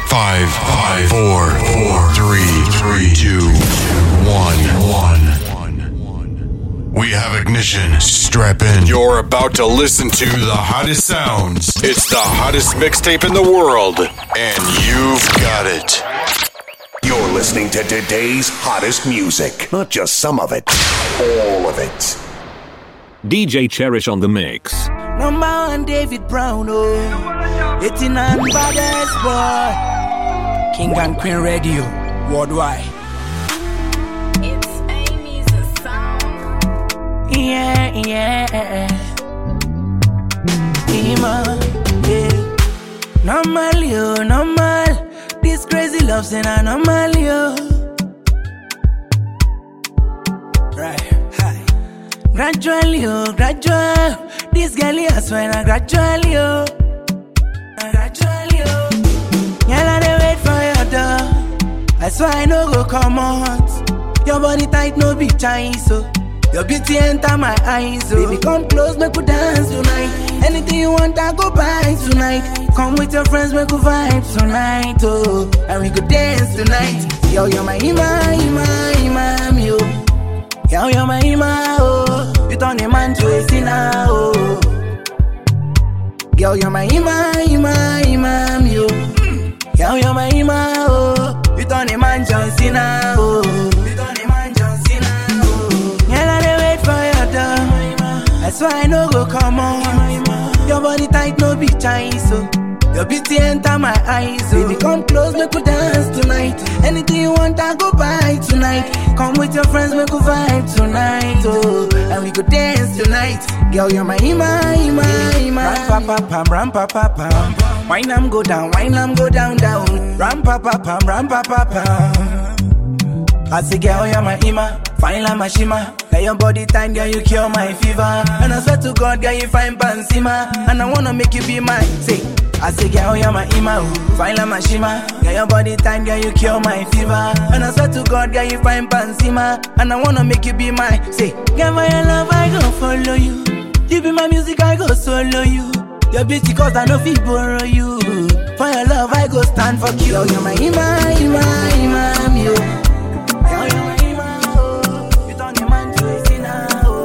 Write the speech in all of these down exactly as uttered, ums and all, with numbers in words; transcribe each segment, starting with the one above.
Five, five, four, four, three, three, two, one, one. We have ignition. Strap in. You're about to listen to the hottest sounds. It's the hottest mixtape in the world, and you've got it. You're listening to today's hottest music. Not just some of it, all of it. D J Cherish on the mix. Number one, David Brown, oh. eighty-nine baddest boy. King and Queen Radio, worldwide. It's Amy's a song. Yeah, yeah. Ima, yeah. Normal, yo, normal. This crazy love, say na normal, yo. Right, hi. Gradually, oh, gradual. This girl, I swear, na gradually, oh. Gradually, oh. Girl, I dey wait for your door. I swear I no go come out. Your body tight, no big Chinese, so your beauty enter my eyes, so baby, come close, make we dance tonight. Anything you want, I go buy tonight. Come with your friends, make we vibe tonight, oh. And we go dance tonight. Yo, you're my ima, ima, ima, yo. Yo, you're my ima, oh. You turn a man to a sinner, oh. Yo, you're my ima, ima, ima, yo. Yo, you're my ima, oh. You turn a man John Cena, oh. You turn a man John Cena, oh. Girl, I dey wait for your door. I swear I no go come on. Your body tight, no big Chinese, so your beauty enter my eyes, so baby, come close, make we dance tonight. Anything you want, I go buy tonight. Come with your friends, make we vibe tonight, oh. And we go dance tonight. Girl, you're my ima, ima, ima. Ram pa pa pam, ram pa pa pam. Wine am go down, wine am go down, down. Ram pa pa pam, ram pa pa pam. I say, girl, you're my ima, fine like my shima. Let your body tight, girl, you cure my fever. And I swear to God, girl, you fine pansima. And I wanna make you be mine, say. I say, girl, you're my ima, fine like my shima. Girl, your body tight, girl, you cure my fever. And I swear to God, girl, you fine pansima. And I wanna make you be mine, say. Girl, for your love, I go follow you. You be my music, I go solo you. Your beauty, cause I know fi borrow you. For your love, I go stand for you. Girl, you're my ima, ima, ima, yo. Girl, you're my ima, oh. You turn a man to a sinner, oh.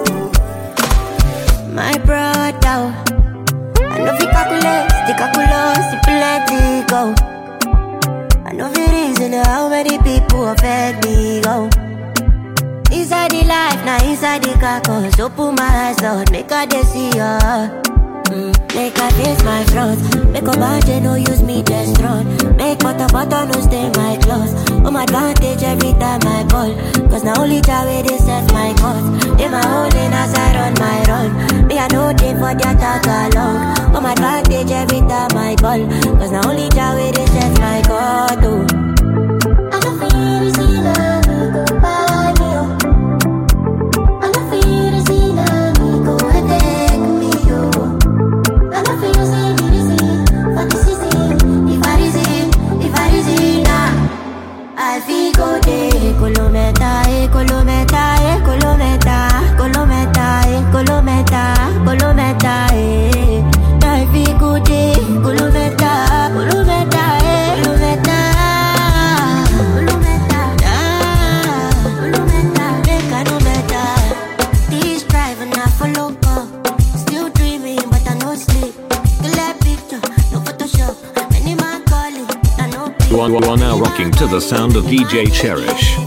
My brother, I know fi calculate, the calculus, if you let it go. I know fi reason how many people affect me, go. Inside the life, now inside the carcass. Open my eyes out, make her they see ya. Mm. Make her face my front. Make a budget, no use me just run. Make butter, butter, no stain my clothes. Home advantage every time I ball. Cause now only time where they set my cause. They my holding as I run my run. Me I know they for their tag along. Home advantage every time I ball. Cause now only time where they set my cause, oh. I don't feel to see love by me, oh. I don't feel to see love go and take me, oh. I don't feel to see me, but this is it. If I is it, if I is it, nah. I feel go day, colometa, eh, colometa, eh, colometa, colometa, eh, colometa, colometa, eh. I feel go day, colometa, colometa, eh, colometa, colometa, ah, colometa, make I no better. This driving I follow go, still dreaming but I no sleep. Clear picture, no Photoshop, any man calling, I no. You are, you are now rocking to the sound of D J Cherish.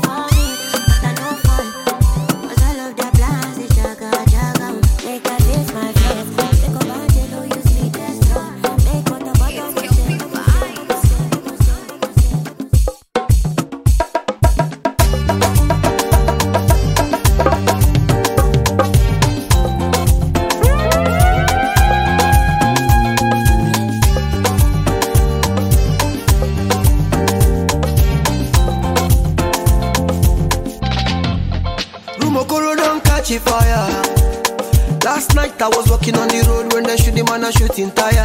Fire. Last night I was walking on the road when they shoot the man a shooting tire.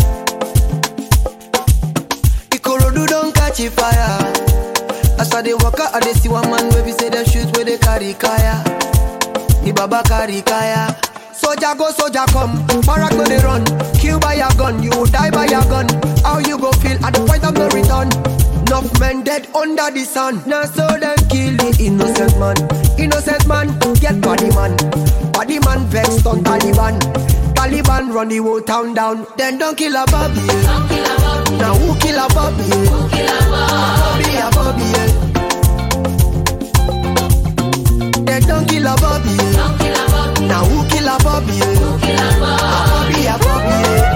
Ikorodu don't catch a fire. As I dey walk out, I dey see one man where we say they shoot where they carry kaya. The baba carry kaya. So Soldier go, soldier come. Barack go they run. Kill by your gun, you die by your gun. How you go feel at the point of no return? Enough men dead under the sun. Now so them kill the innocent man. Innocent man, get body man. Body man vexed on Taliban. Taliban run the whole town down. Then don't kill a Bobby. Don't kill a Bobby. Now who kill a Bobby? Who kill a Bobby? A Bobby, yeah. Then don't kill a Bobby. Don't kill a Bobby. Now who kill a Bobby? Who kill a Bobby? A Bobby, a Bobby, yeah.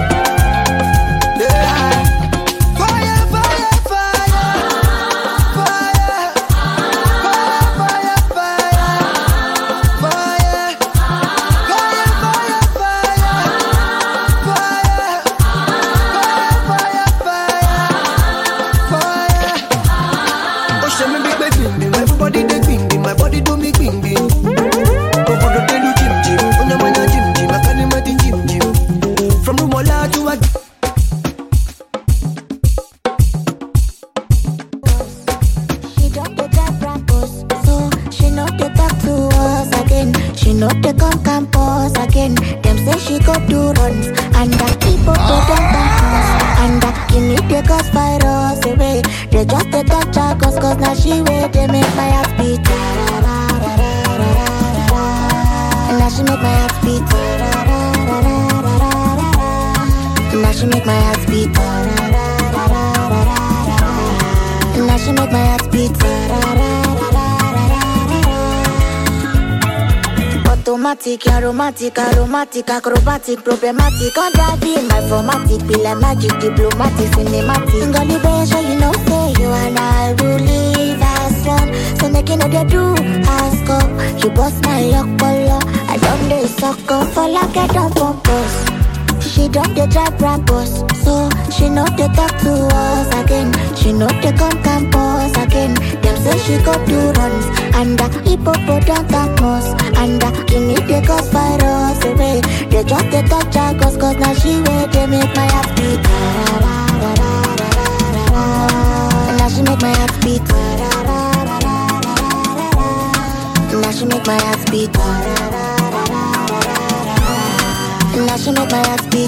Aromatic, aromatic, acrobatic, problematic. On driving my formatic, be like magic, diplomatic, cinematic. Ngoli Beja, you know, say you and I will live as one. So make you know they do ask up. You bust my yoke polo. I don't do sucker for like I don't purpose. She don't they drive rappers, so she know they talk to us again. She know they come campus again. Them say she go do runs and the hippopotamus and the king it they cause virus away. They just they touch her cause cause now she way they make my heart beat. And now she make my heart beat. And now she make my heart beat. And now she make my heart beat.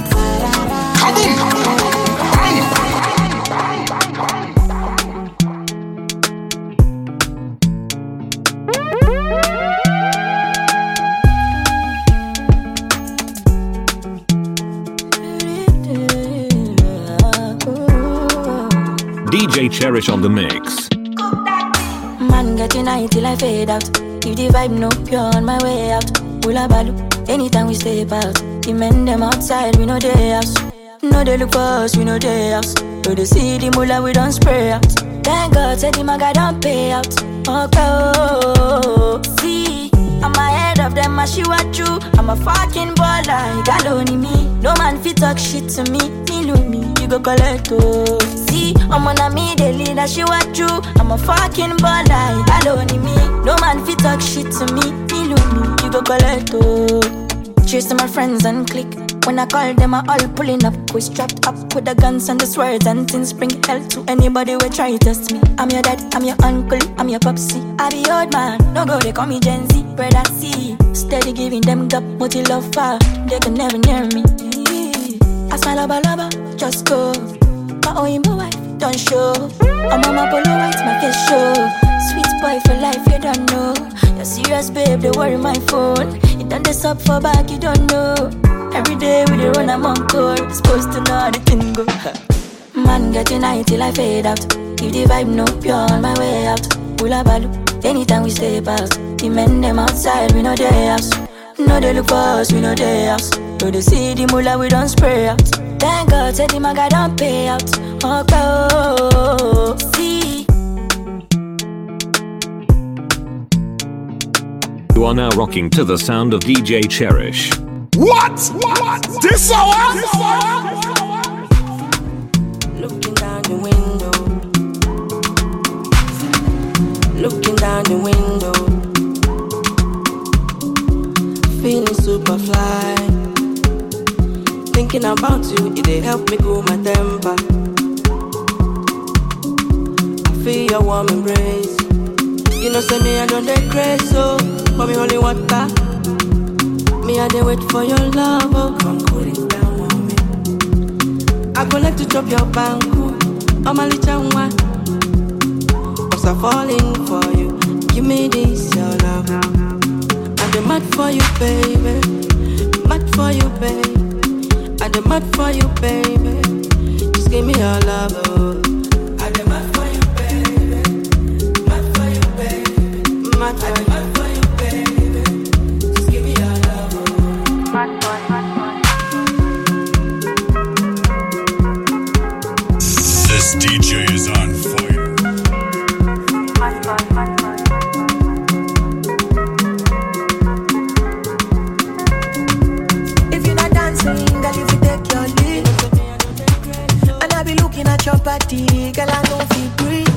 D J Cherish on the mix. Man getting high till I fade out. If the vibe no pure on my way out. Hula balu, anytime we step out. The men them outside, we know they house. No they look for us, we know they house. So they see the mullah, we don't spray out. Thank God, said the maga don't pay out. Okay, oh, see, I'm ahead of them, I she what you. I'm a fucking baller, got only me. No man fit talk shit to me. Me look me, you go collect, oh. See, I'm on a me, they lead, I she what you. I'm a fucking baller, got only me. No man fit talk shit to me. Me look me, you go collect, oh. Cheers to my friends and click. When I call them, I all pulling up. We strapped up with the guns and the swords and things. Bring hell to anybody who try to test me. I'm your dad, I'm your uncle, I'm your popsy. I be old man, no go, they call me Gen Z. Brother C, steady giving them gap, what you love for. They can never near me. I smile laba laba, just go. My own wife, don't show. I'm on my polo white, my face show. Sweet boy for life, you don't know. You're serious, babe, they worry my phone. You done this up for back, you don't know. Every day we dey run, I'm on call. Supposed to know how the thing go. Man getting high till I fade out. If the vibe no pure on my way out. Hula balu, anytime we step out. The men them outside, we know they house. No they look for us, we know they house. So they see the mullah, we don't spray out. Thank God, said the maga don't pay out. Okay, oh, see. You are now rocking to the sound of D J Cherish. What? What? This hour? Looking down the window. Looking down the window. Feeling super fly. Thinking about you, it they help me cool my temper. I feel your warm embrace. You know, say me, I don't take crazy, so for me, only water. Me I dey wait for your love, oh. Come cool it down on me. I go like to chop your banku, oh my little one. Cause I'm falling for you. Give me this your love. I dey mad for you, baby. Mad for you, baby. I dey mad for you, baby. Just give me your love, oh. I dey mad for you, baby. Mad for you, baby. Mad for you. This D J is on fire. If you're not dancing, girl, if you take your lead, and I be looking at your body, girl, I don't feel breathe.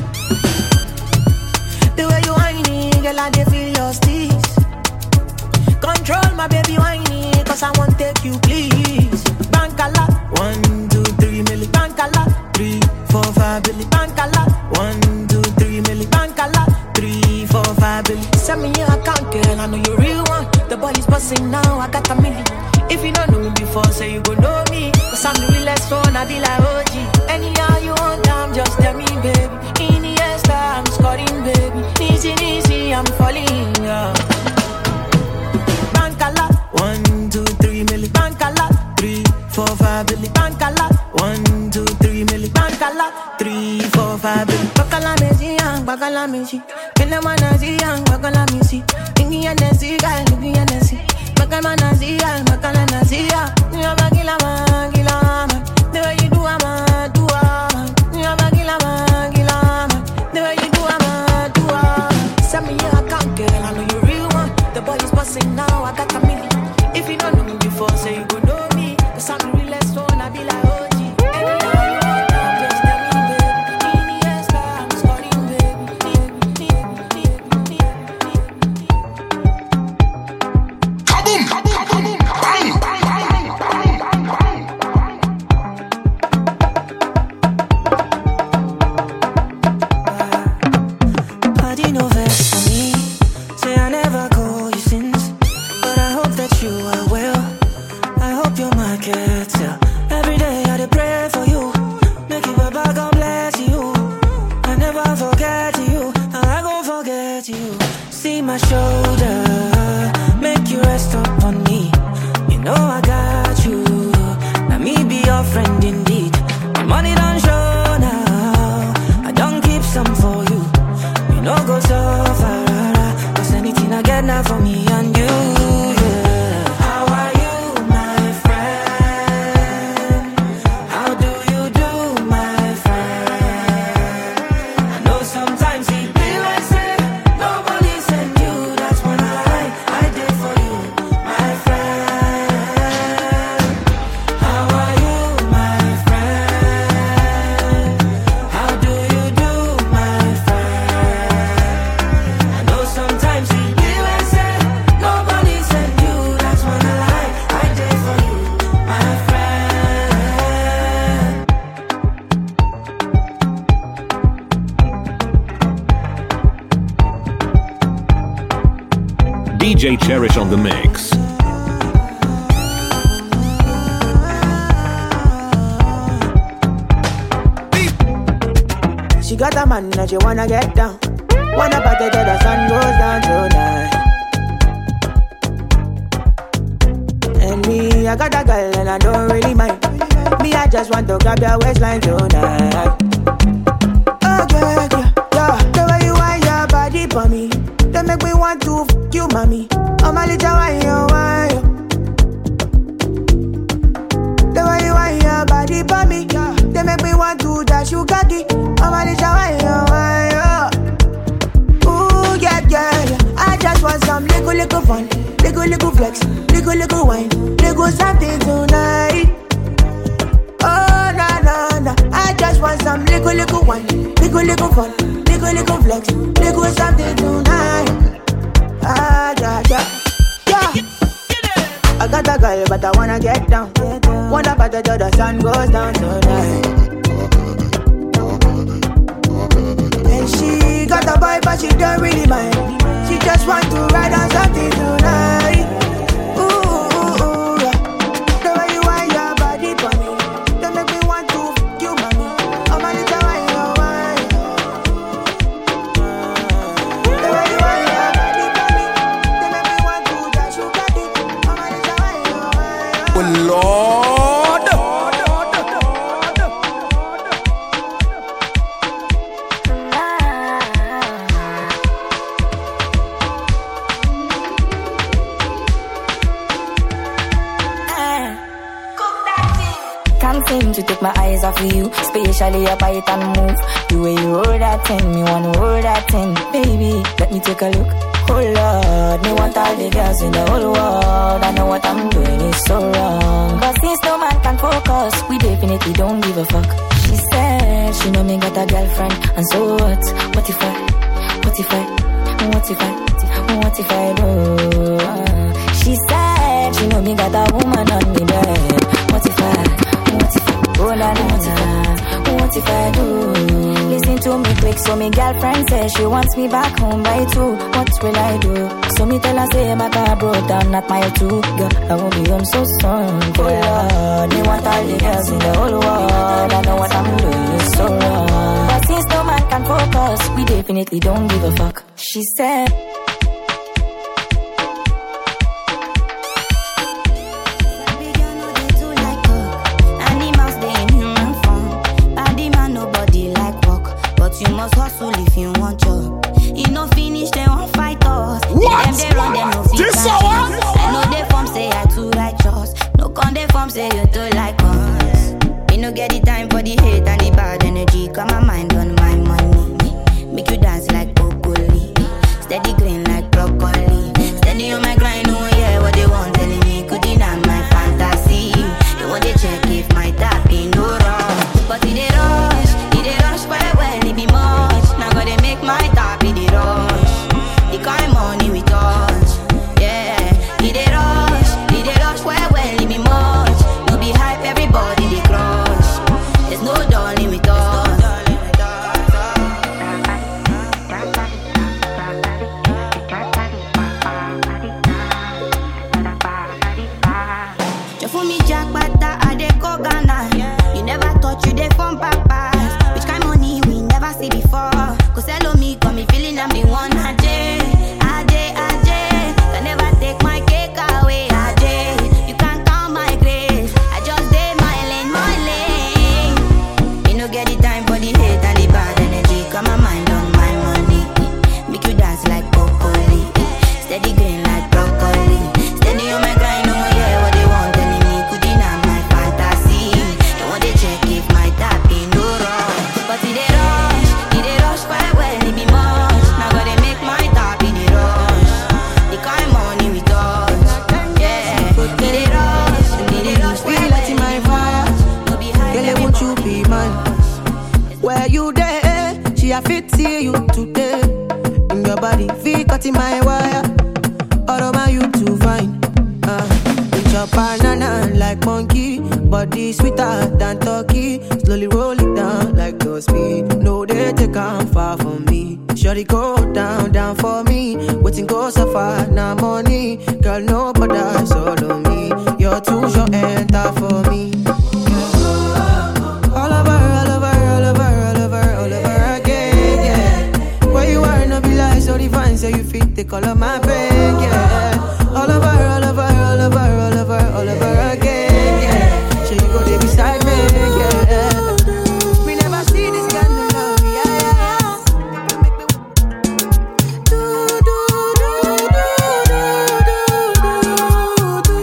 The way you whining, girl, I dey feel your steez. Control my baby whining, cause I want take you, please. Bank a lot, one, two, three, milli, bank a lot, three, four, five, billy, bank a lot, one, two, three, milli, bank a lot, three, four, five, billy. Send me your account, girl, I know you real one. The body's busting now, I got a million. If you don't know me before, say you gon' know me. Cause I'm the realest one, I be like O G. Anyhow you want, I'm just tell me, baby. Iniesta, I'm scoring, baby. Easy, easy, I'm falling, yeah. Bank a lot, one, two, three, milli, bank a lot, three, four, five, billy, bank a lot, one, two, three, milli, bank a lot, three, four, five, billy. Bakala mezi, yang, bakala mezi. Kena manazi, yang, bakala mezi. Ingi ya nezi, gal, ingi ya nezi. Bakala nazi, yang, bakala nazi, yang. Niya bagila man, gila man. The way you do a man, do a man. Niya bagila man, gila man. The way you do a man, do a man. Send me your account, girl, I know you real one. The boy is busting now, I got a million. If you don't know me before, say you gon' know me. Cause I'm the realest one, I be like O G. Anyhow you want, I'm just tell me, baby. Iniesta, I'm scoring, baby. Kaboom! Kaboom! Kaboom! Bang! Body no vex for me. Say I never call you since, but I hope that you are well. I hope you're my cat, yeah. Every day I dey pray for you. Make you Baba God bless you. I never forget you. I gon' forget you. See my shoulder, make you rest up on me. You know I got you. Now me be your friend indeed. My money don't show now. I don't keep some for you. You know go so far. Cause anything I get now for me and you, yeah. How are you, my friend? How do you do, my friend? I know sometimes it be like say nobody send you. That's when I, I did for you, my friend. How are you, my friend? How do you do, my friend? I know sometimes it be like say nobody send you. That's when I, I did for you, my friend. D J Cherish on the mix. She got a man that she wanna get down. Wanna party till the sun goes down tonight. And me, I got a girl and I don't really mind. Me, I just want to grab your waistline tonight. Oh yeah, yeah, yeah. The way you want your body for me, they make me want to f you, mommy. I'm a little wine, you wine. The way you want your body for me, they make me want to dash you cocky. I'm a little wine, you wine. Ooh yeah, yeah, yeah. I just want some little, little fun, little, little flex, little, little wine, little something tonight. Oh na na na, I just want some little, little wine, little, little fun, little, little flex, little something tonight. Ah yeah, yeah, yeah. I got a girl, but I wanna get down. Wanna party till the sun goes down tonight. And she got a boy, but she don't really mind. She just want to ride on something tonight. Ooh eyes off of you, especially your bite and move. The way you hold that thing, me wanna hold that thing. Baby, let me take a look. Oh Lord, me want all the girls in the whole world. I know what I'm doing is so wrong. But since no man can focus, we definitely don't give a fuck. She said she know me got a girlfriend, and so what? What if I? What if I? What if I? What if I do? She said she know me got a woman on me bed. What if I? What if I? Oh la la, what if I? What if I do? Listen to me quick, so me girlfriend says she wants me back home by two. What will I do? So me tell her say my car broke down, not my two. Girl, I won't be home so soon. Oh Lord, me want all the girls in the whole world. I know what I'm doing is so wrong. But since no man can focus, we definitely don't give a fuck. She said. You must hustle if you want job. You no finish, they won't fight us. What? Them they run, them no fit This catch hour? us. I know they form say I too righteous. No con they form say you too like us. Me no get the time for the hate and the bad energy. Got my mind on my money. Make you dance like broccoli. Steady green like broccoli. Steady on my grind, oh yeah, what they want telling me. Could deny my fantasy. They want to check if my tap ain't no wrong. But it they rush, it they rush for the well, it be much. Now gotta make my tap in the rush. The kind money we touch, yeah. It they rush, it they rush for the well, it be much. No be hype, everybody they crush. There's no darling with us. Just for me Jack Bata, I dey go Ghana. You never thought you dey from Papa. Which kind money we never see before. Cause hello me, got me feeling I'm the one. Ajay, Ajay, Ajay. Can never take my cake away, Ajay. You can't count my grace. I just did my lane, my lane. You no get the time for the hate and the bad energy. Got my mind on my money. Make you dance like broccoli. Steady green like broccoli. Steady on my grind, oh yeah, what they want telling me. Could deny my fantasy. They want to check if my tap ain't no wrong. But it they rush, it they rush for the well, it be much. Now gotta make my tap in the rush. The kind money we touch, yeah. It they rush, it they rush for the well, it my be much. No be high, Girl, won't you be mine? Where you there? She a fit see you today. In your body, feel cutting my wire. All over you to find. Uh, eat your banana like monkey. Body sweeter than turkey. Slowly roll it down like no speed. No, they take on far from me. Shorty go down, down for me. Waiting go so far, now money. Girl, no bother, solo me. You're too short, enter for me. All over, all over, all over, all over, all over again, yeah. Where you are, no be like so divine, so you fit the color my bag, yeah. All over, all over, all over, all over, all over again, yeah. So you go there beside me, yeah. We never see this kind of love, yeah, yeah. Do, do, do, do, do, do,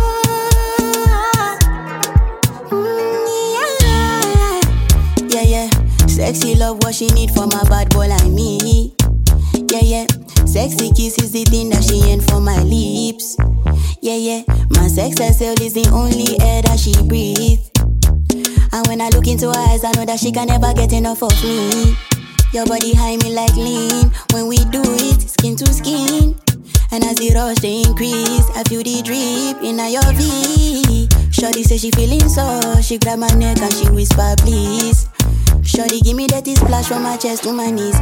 do. yeah, yeah. Sexy love, what she need for my bad boy like me. Yeah, yeah. Sexy kiss is the thing that she ain't for my lips. Yeah, yeah. My sex herself is the only air that she breathes. And when I look into her eyes, I know that she can never get enough of me. Your body high me like lean. When we do it, skin to skin. And as the rush they increase, I feel the drip in your V. Shorty say she feeling so. She grab my neck and she whisper please. Shorty give me that splash from my chest to my knees.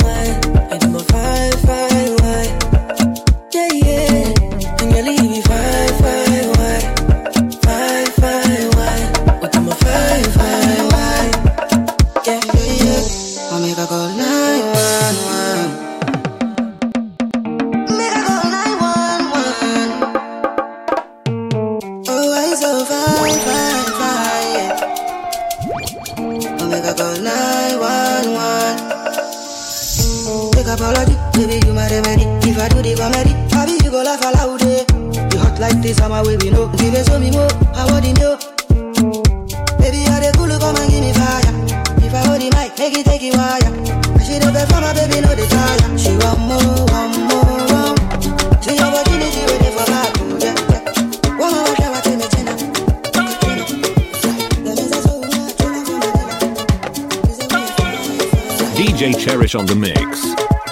Fine, fine, why? Yeah, yeah. And girl, you be fine. baby, you my remedy. If I do the comedy, baby, you go laugh aloud. You hot like this, I'm a way we know. Give it to me more, I want it know. Baby, you're the cool, come and give me fire. If I hold the mic, make it take it wire. She the best for my baby, no the tire. She want more, want more, want. See your virginity waiting for my boo, yeah, yeah. One more time, I tell me Tina. D J Cherish on the mix.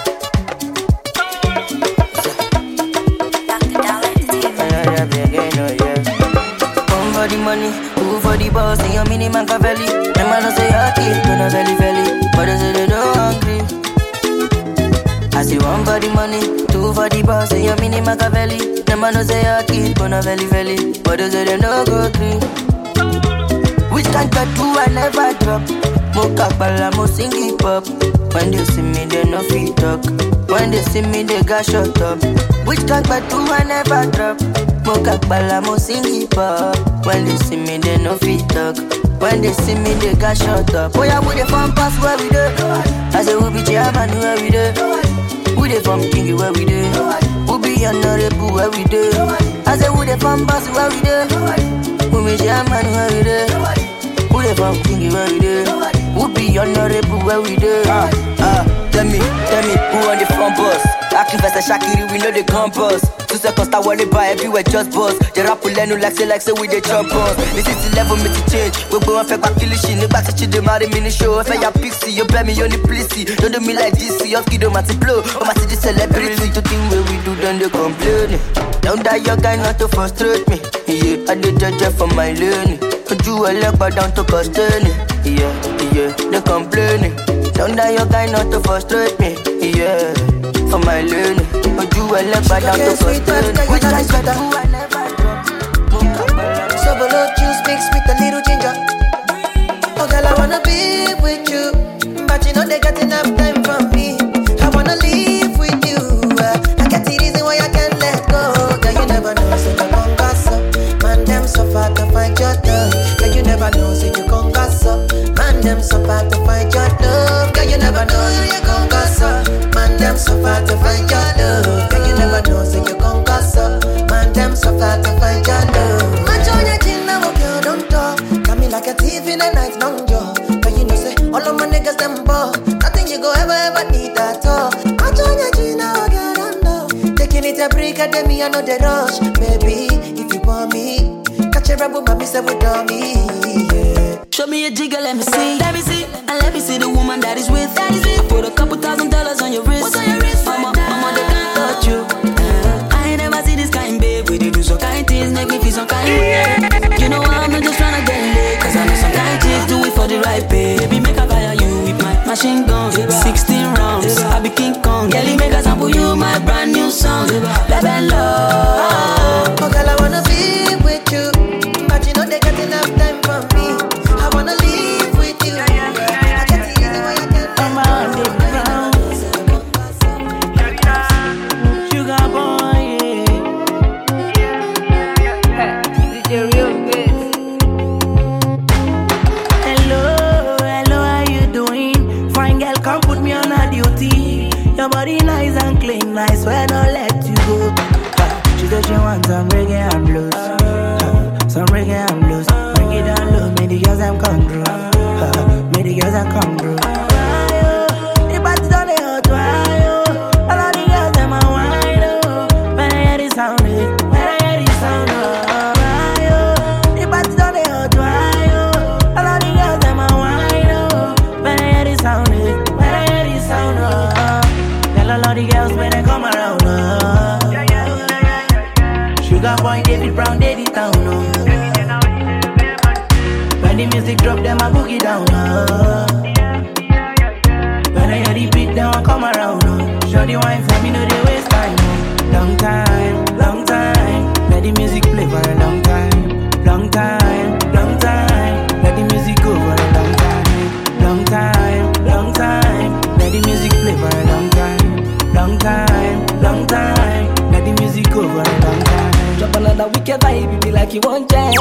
One for the money, two for the boss, and your mini Machiavelli. Them man don't say okay, gonna belly belly, but they say they don't hungry. I say one for the money, two for the boss, and your mini Machiavelli. Them man don't say okay, gonna belly belly, but they say they don't go clean. Which kind of two I never drop? Mocha bala, mo sing hip hop. When they see me, they no fit talk. When they see me, they got shut up. Which kind of two I never drop? Mocha bala, mo sing hip hop. When they see me, they no fit talk. When they see me, they got shut up. Oh yeah, who they from pass where we do? I say who be chairman where we do? Who they from king where we do? Who be honorable where we do? I say who they from pass where we do? Who be chairman where we do? Who they from king where we do? Who be honorable where we do? Ah, ah, tell me, tell me, who on the front bus? Acting fast as Shakiri, we know the compass. Two seconds, I worry about everywhere, just buzz. The rap will learn like say, like say, we the jump us. This is the level, me to change. We go and fake back, kill the shit. Nigga, touch it, they marry me in the show. If I have pixie, you play me on the police. Don't do me like this, you have kiddo, my blow. But my city celebrity, to think where we do, then they complain. Don't die, your guy not to frustrate me. Yeah, I did judge for my learning. Could you a leg back down to custody? Yeah, yeah, they complaining. Don't die, your guy not to frustrate me. Yeah, for my learning. Could you a leg back down to custody? Which I said that I never drop. So below juice mixed with a little ginger. Oh girl, I wanna be with you, but you know they got enough time for me. I wanna live with you. uh, I get the reason why I can't let go. Girl, you never know, so you gon' gas up. Man, them so far to find your love. Girl, you never know, so you gon' gas up. Man, them so far to find your love. Girl, you never know, so you gon' gas up. Man, them so far to find your love. Girl, you never know, so you gon' gas up. Man, them so far to find your love. Match on your chin now, girl, don't talk. Got me like a thief in the night, long jaw. But you know, say, all of my niggas, them ball. Nothing you go ever, ever need at all. Match on your chin now, girl, don't know. Taking it a break, and then me, I know the rush. Baby, if you want me, catch a rebel, mommy, say, with me, yeah. Show me a jigger, let me see. Let me see. And let me see the woman that is with. That is it. I put a couple thousand dollars on your wrist. What's on your wrist? Mama, right mama, they can't touch you. Uh, I ain't never see this kind, babe. We do some kind things, make me feel some kind of way. You know I'm not just tryna get laid, cause I know some kind chicks do it for the right pay. Baby, make a fire you with my machine guns. sixteen rounds, I be King Kong. Girlie, make a sample you my brand new song. Baby, love. Oh, girl, I wanna be with you, but you know they got enough time for me. I wanna live with you. I get the easy way I can. I'm on the ground. Sugar boy, yeah. D J Real Bits. Hello, hello, how you doing? Fine girl, come put me on a duty. Your body nice and clean, I swear don't let you go. Uh, she said she wants some reggae and blues. Uh, some reggae and blues. Bring it down low, make the girls them come through. Uh, make the girls them come through. The party's on the hot wire. All of the girls them a wine. When I hear the sound, when I hear the sound, the party's on the hot wire. All of the girls them a wine. When I hear the sound, when I hear the sound, tell all of the girls when they come around. Sugar boy, David Brown, David Town. When the music drop, them a boogie down. Uh. When I hear the beat, them a come around. Uh. Show the wine for me, no they waste time. Uh. Long time, long time. Let the music play for a long time. Long time, long time. Let the music go for a long time. Long time, long time. Let the music play for a long time. Long time, long time. Let the music go for a long time. Drop another wicked vibe, be like you want jazz.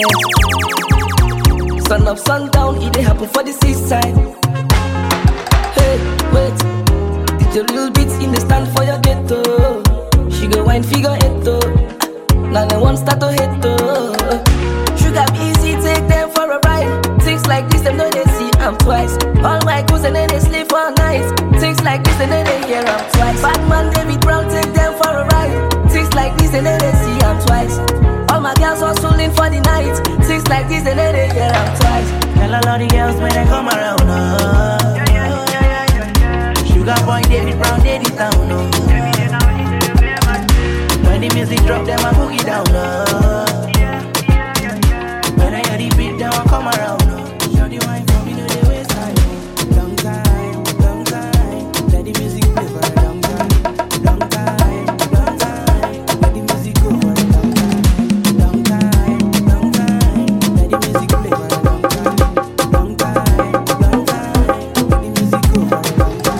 Sun up, sun down, it dey happen for the seaside. Hey, wait, D Put your little bits in the stand for your ghetto. She go wine figure eight though. Now they want start to hit though. Sugar be easy, take them for a ride. Things like this, them know they see I'm twice. All my goons and then they sleep all night. Things like this and then they hear I'm twice. Batman, David Brown, take them for a ride. Things like this and then they see I'm twice. All my girls are swollen for the night. Things like this and then they hear I'm twice. Tell a lot of girls when they come around, uh. Sugar boy, David Brown, David Town, uh. When the music drop, them I boogie down, uh. When I hear the beat, them I come around, uh. Show the wine for me, know the waste time. Long time, long time. Let the music play for a long time. Long time, long time. Let the music go for a long time. Long time, long time. Let the music play for a long time. Long time, long time. Let the music go for a long time.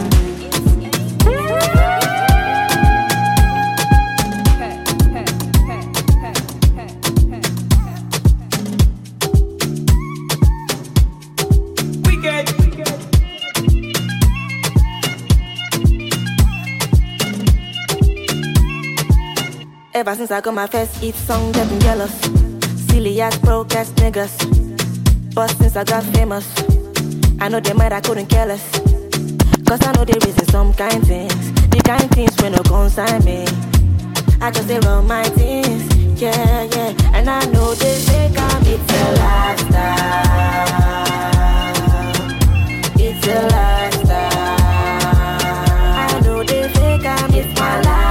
Ever since I got my first hit song, getting jealous. Silly ass broke ass niggas. But since I got famous, I know they might I couldn't care less. Cause I know they reason some kind things. The kind things when no consign me. I just say run my things. Yeah, yeah. And I know they say I'm it's a lifestyle. It's a lifestyle. I know they think I'm it's my lifestyle.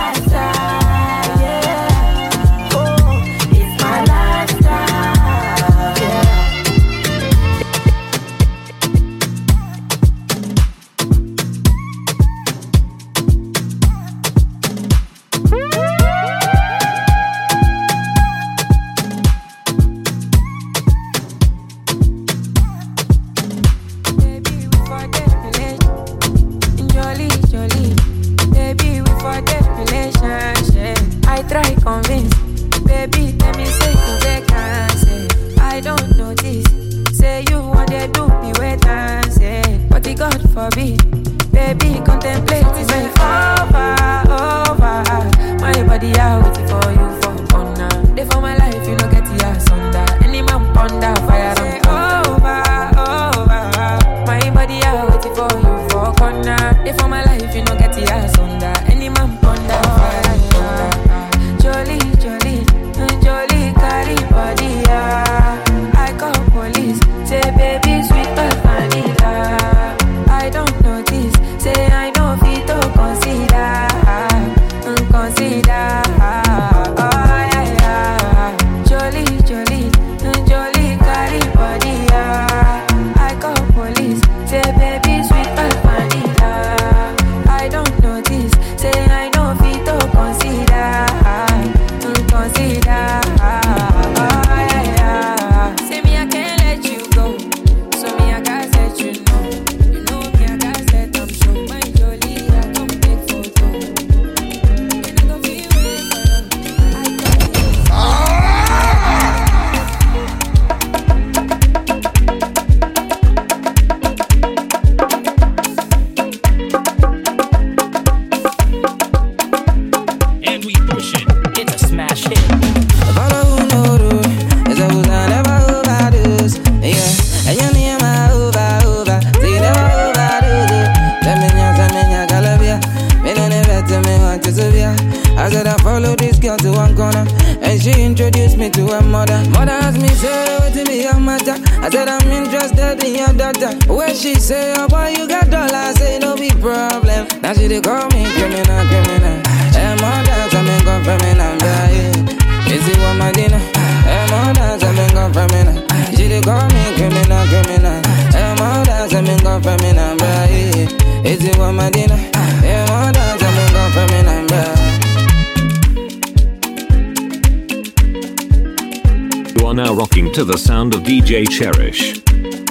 You are now rocking to the sound of D J Cherish.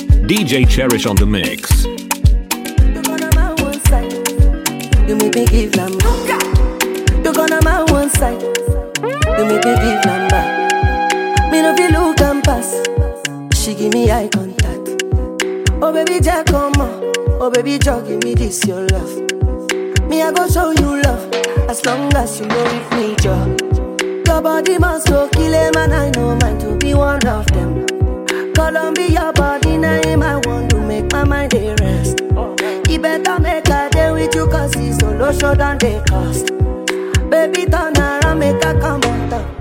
D J Cherish on the mix. You make me give number. You gonna my one side. You make me give number. Me no feel look and pass. She give me eye contact. Oh baby Jack, come on. Oh baby Jack, give me this your love. Me, I go show you love as long as you know with nature. Your body must go kill him, and I know mine to be one of them. Columbia body name, I want to make my mind a rest. You better make a day with you, cause it's so low show than they cost. Baby, turn around, make a come on top.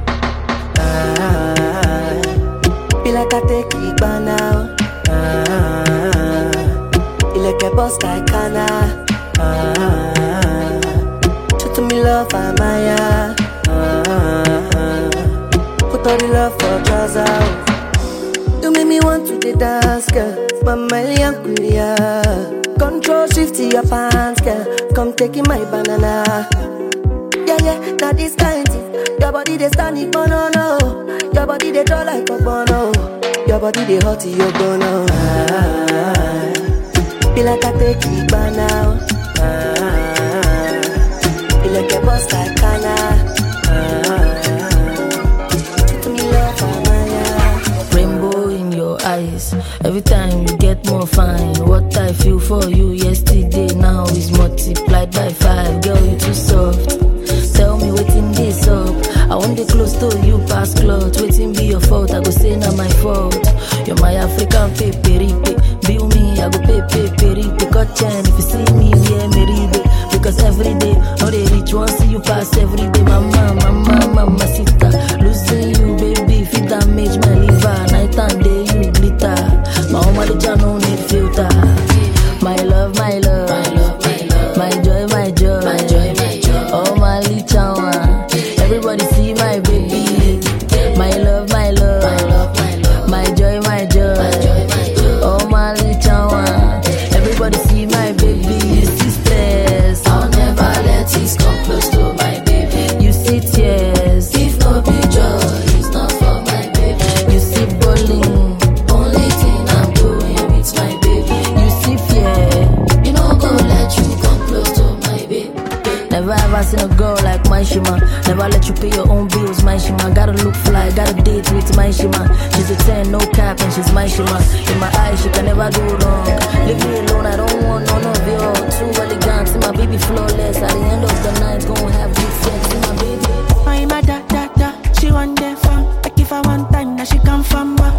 Ah, feel like I take it by now. Ah, feel like a boss like Kana. Ah, show to me love, I'm Maya. Ah, put all the love for trousers. You make me want to the dance, girl. Mama, yeah. Control shift to your pants, girl. Come taking my banana. Yeah, yeah, now this kind thing. Your body they stand it, but no, no. Your body they draw like a bono. Your body they hot to your bono. Ah, feel like I take it by now. Ah, feel like a boss like Kana. Ah, to me love, Amaya. Rainbow in your eyes. Every time you get more fine. What I feel for you yesterday now is multiplied by five. Girl, you too soft. Tell me waiting this up. I want the close to you past clothes. Waiting be your fault. I go say not my fault. You're my African peperipe. Bill me, I go pay peperipe. Cut chain if you see me, yeah, meribe. Because every day, no they reach one, see you pass every day. Mama, mama, mama, sita. Losing you, baby, if you damage my liver. Night and day, you glitter. My own manager, no need filter. My love, my love, my love, my love. My joy, my joy, my joy, my joy. Oh, my lichawa. Everybody see my baby. My love, my love, my love, my love. My joy, my joy, my joy, my joy. Oh, my lichawa. Everybody see my baby. You see stress, I'll never let this come close to my baby. You see tears, if no be joy, it's not for my baby. You see bowling, only thing I'm doing with my baby. You see fear, you know go let you come close to my baby. Never ever seen a girl like my Shima. Never let you pay your own bills, my Shima. Gotta look fly, gotta date with my Shima. She's a ten, no cap, and she's my Shima. In my eyes, she can never go wrong. Leave me alone, I don't want none of you. Too elegant, see my baby flawless. At the end of the night, gon' have good sex, see my baby. My ma da da da, she want that fun. I give her one time, now she come from her.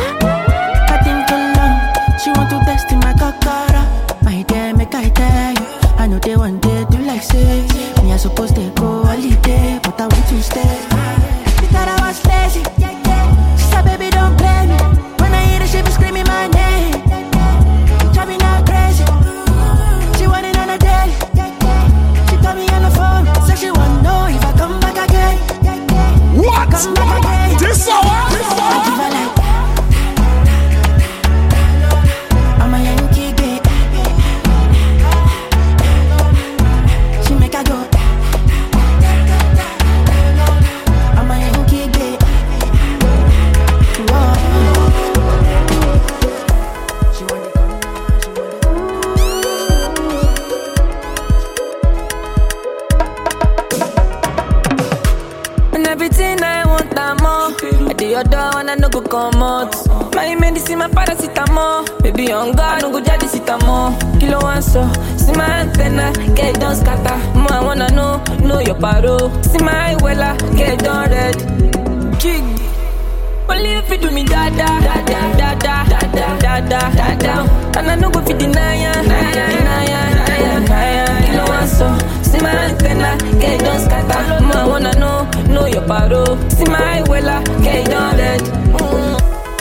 I think too long, she want to test in my kakara. My dear, make I tell you, I know they want to do like say. Me I supposed to go holiday, but I want to stay. She thought I was lazy. She said, baby, don't play me. When I hear the she be screaming my name. Drive me not crazy. She want it on a daily. She told me on the phone, said she want to know if I come back again. What? Come back again. This hour? I give her like I'm a Yankee babe. She make her go. I'm a Yankee babe. Whoa. She want to come now, she want to. And everything I want, I'm more. I do your door and I no go come out. My medicine, my paracetamol. Baby, on God, no go jadi sitamo. Kilo one so, see my antenna, get done scatter. More I wanna know, know your paro. See my wella, get done red. Jig. Only if you do me da da da da da da da da da da da. And I no go fit deny ya, deny ya, deny ya, deny ya. Kilo one so, see my antenna, get done scatter. More I wanna know, know your paro. See my wella, get done red. Mm.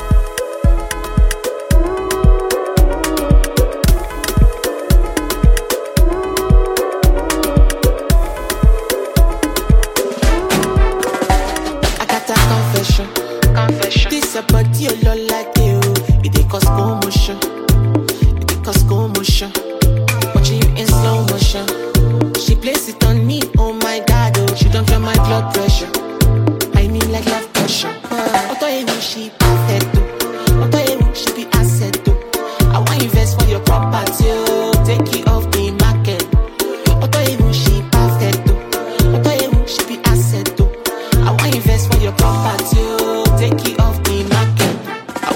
Confession. This a body a lot like you. It dey cause commotion. It dey cause commotion. Watching you in slow motion. She place it on me, oh my God, oh. She don't feel my blood pressure. I mean like love pressure. Auto emu she perfect too. Auto emu she be asset too. I want invest for your property, oh. Take it off the market. Auto emu she perfect too. Auto emu she be asset too. I want invest for your property, oh. Take it off the market.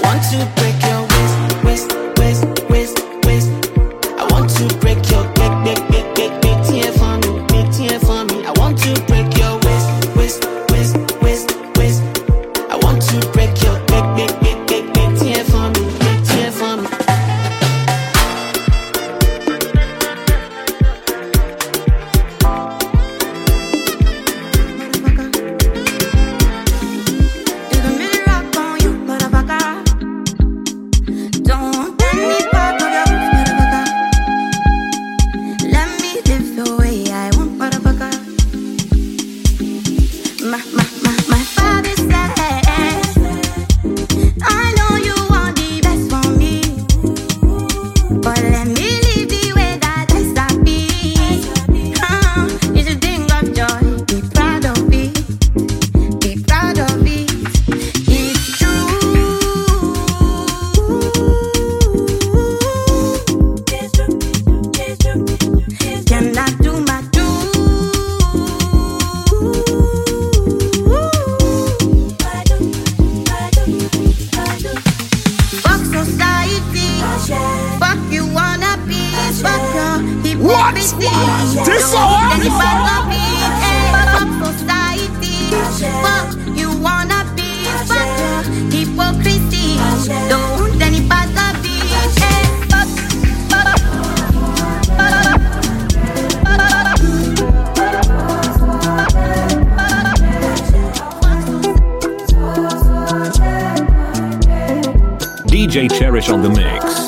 pretty. Don't any part of it. Fuck society. Fuck you wanna be. Fuck hypocrisy. Don't any part of it. Fuck, fuck, D J Cherish on the mix.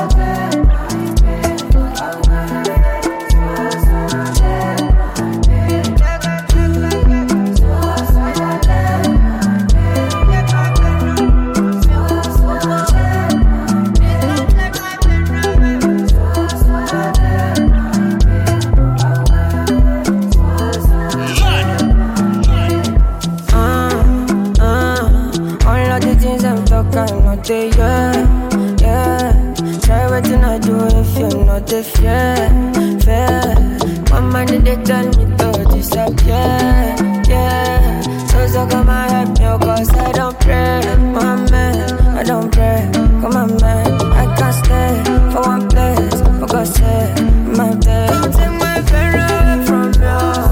Day, yeah, yeah. Try what I do if you're not the fair, fair. One man they tell me to disappear, yeah. So so come and help me, cause I don't pray, my man, I don't pray. Come on, man, I can't stay for one place, for God's sake, my bed. Don't take my pain away from you.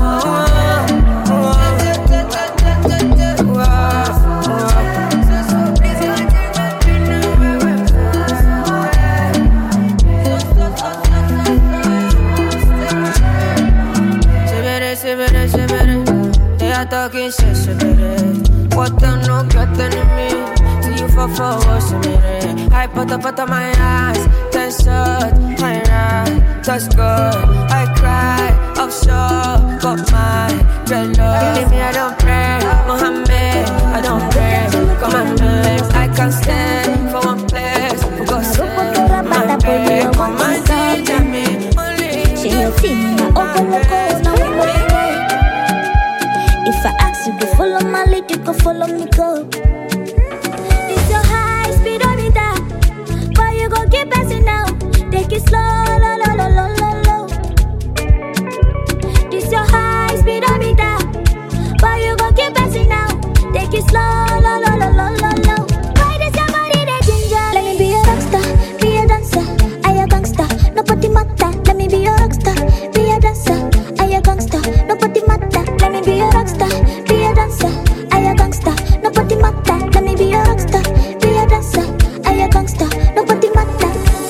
Talking shit, shit, what the no got in me? See you for four hours, I put up out of my eyes, ten shot, my right, that's good. I cry, offshore, got my dread love. Leave me, I don't pray, Mohammed, I don't pray. Come on, man, I can't stand for one place. For God's sake, my baby, come on, teach me, only you. If I ask you to follow my lead, you can follow me, go. This your high speed on me down, but you gon' keep passing now. Take it slow, low, low, low, low, low, low. This your high speed on me down, but you gon' keep passing now. Take it slow, low, low, low, low, low, low. Why does your body that ginger? Let me be a rockstar, be a dancer, I a gangster, nobody matter. Let me be a rockstar, be a dancer, I a gangster, nobody matter. Let me be a rockstar, be a dancer, I a gangster, nobody matter. Let me be a rockstar, be a dancer, I a gangster, nobody matter.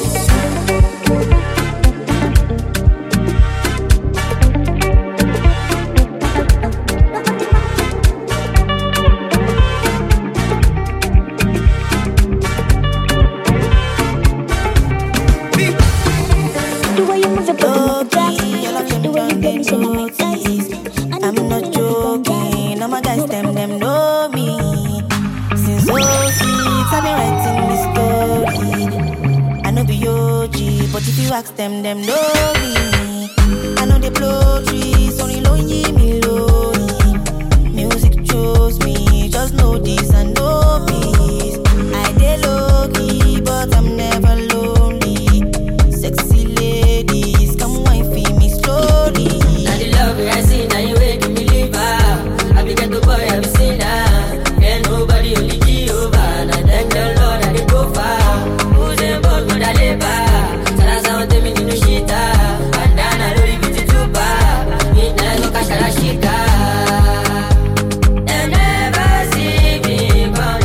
The way you move your body, move your body, the way you play me, say me make sense. I'm not joking, all my guys, them, them know me. Since oh six, I've been writing this story. I know be O G, but if you ask them, them know me. I know they blow trees, only lonely me lonely. Music chose me, just know this and know peace. I dey low key, but I'm never lonely. Sexy ladies, come wine for me slowly. Now the love I see, now you wake me live out. I be get the boy, I be seen now. Can't nobody only Jehovah. Now thank the Lord, I dey go far. Who's the boss, but I live back. Sana sound tell me to do shit. And then I don't even do too bad. It never go cash a shika. They never see me, but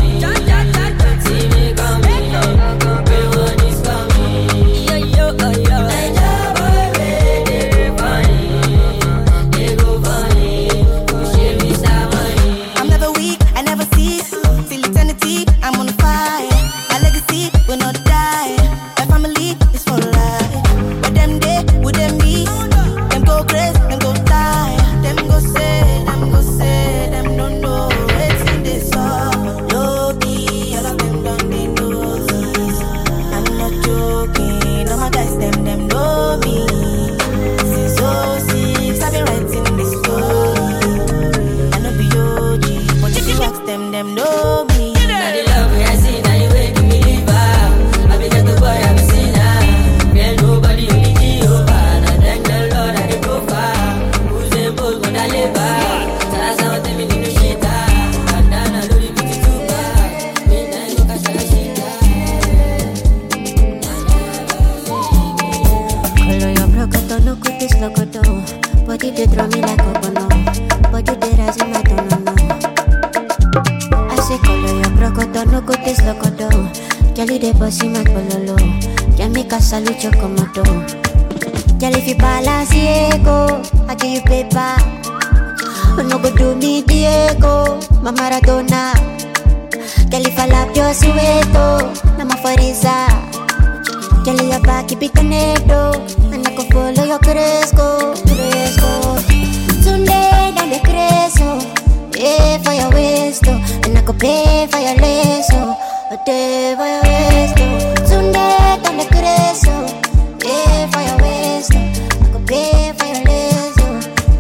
rokoto, no go taste lokoto. Jelly de bossy man bololo. Can make a salute your komodo. Jelly fi balance Diego, I give you paper. No go do me Diego, my Maradona. Jelly fall up your sueto, I'm a forisa. Jelly your back, keep it canedo. And I go follow your cresco, cresco. Sunday, then the creso. Pay for your waist, and I go pay for your lasso. A day for your waist, Sunday, then the creso. Pay for your waist, I go pay for your lasso.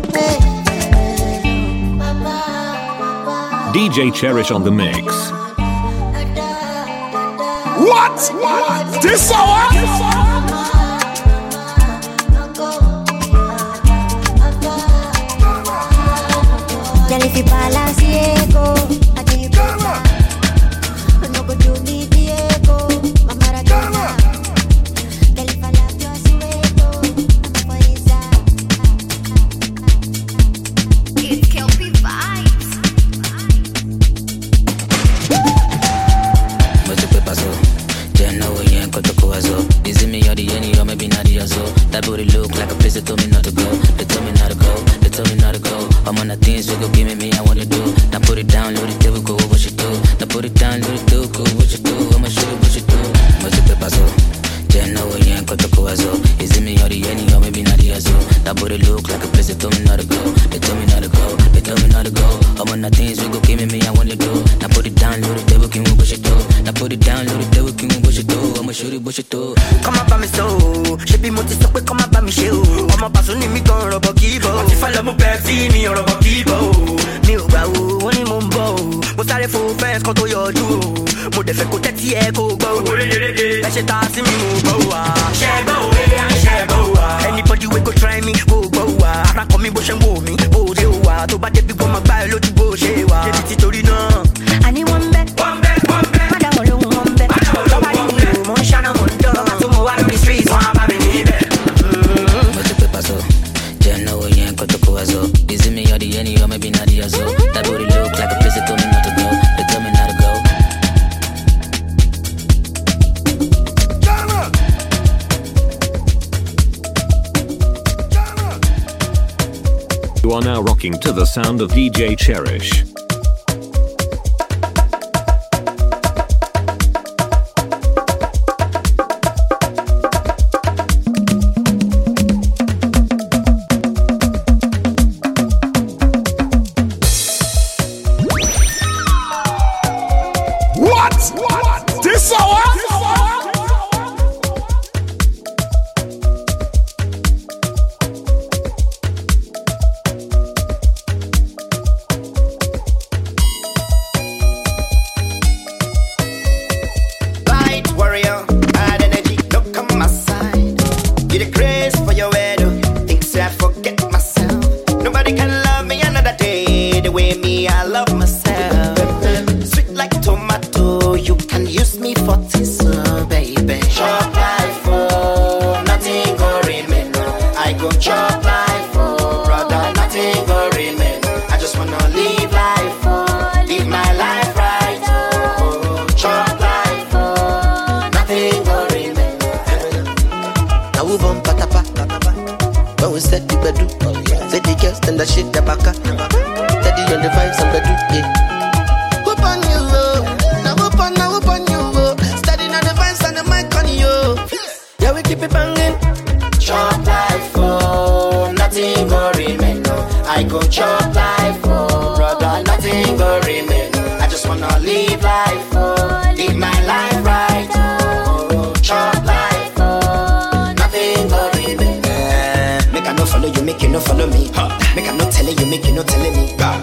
D J Cherish on the mix. What? What? This hour? Jelly fi balance Diego, I give you paper. No go do me Diego, my Maradona. Jelly fall up your sueto, I'm a forisa. It's Kelpie vibes. Mucho que pasó, ya no voy en cuanto cuazo. Dice me you're the any or maybe not the other. That booty look like a place they told me not to go. They told me not to go. They told me not to go. I'm on the things we go give me me I want to do. Now put it down, load it, devil go what you do. Now put it down, load it, do go what you do. I'ma show you what you do. Mucho que pasó, ya no voy en cuanto cuazo. Dice me you're the any or maybe not the other. That booty look like a place they told me not to go. They told me not to go. They told me not to go. I'm on the things we go give me me I want to do. Now put it down, load it, devil can what you do. Now put it down, load it, devil can what you do. I'ma show you what you do. Come up by me so, she be multi so quick. Come up by me show. I'm a pass on me gon' rubber kibo. If I love my baby, me rubber kibo. Mi ò gbà o, wọ́n ní mo ń bọ̀ o. Mo sáré fún fẹ́ǹsì kan tó yọjú o. Mo dẹ̀ fẹ́ kó tẹ́tí ẹ kó gbọ́ o. Ẹ ṣe ta sí mi mo gbọ́ wa. Ṣẹ́ gbọ́ o, ẹ ṣẹ́ gbọ́ wa. Anybody wey go try me, mo gbọ́ wa. Ara kan mi bó ṣe ń wò mí, bó ṣe wà. Tó bá débi wọ́n máa gbá ẹ lójú bó ṣe wà. Débi tí torí náà. Àní wọ́n ń bẹ́. Wọ́n ń bẹ́, wọ́n ń bẹ́. Má dá wọn lóhùn wọ́n ń bẹ́. Má dá wọn lóhùn wọ́n ń bẹ́. Mo ń ṣáná mo ń dán. Tó mo wá lórí street, wọ́n á bá mi níbẹ̀. Mucho que pasó, ya no voy en cuanto cuazo. Dice me you're the any or maybe not the other. That booty look like a place they told me not to go. They told me not to go. You are now rocking to the sound of D J Cherish. What? What? This hour? Light warrior, bad energy, look on my side. You the craze for your head, think say I forget myself. Nobody can love me another day the way me I love myself. Sweet like tomato, you can use me for tissue, baby. Chop life, oh, nothing go remain. I go chop life, oh, brother, nothing go remain. I just wanna live life, oh, live my life right, oh, chop life, oh, nothing go remain. Now we bump patapa, but we set the bedu. Say the girls then that shit the baka. Steady on the vibes and bedu, yeah. Whoop on you, oh. Now whoop on, now whoop on you, oh. Steady on the vibes and the mic on you. Yeah, we keep it banging. Chop life, oh, nothing go remain. No, I go chop life, oh, brother, nothing go remain. I just wanna live life, oh, live my life right, oh, chop life, oh, nothing go remain. Uh, make I no follow you, make you no follow me. Huh. Make I no tell you, make you no telling me. Uh.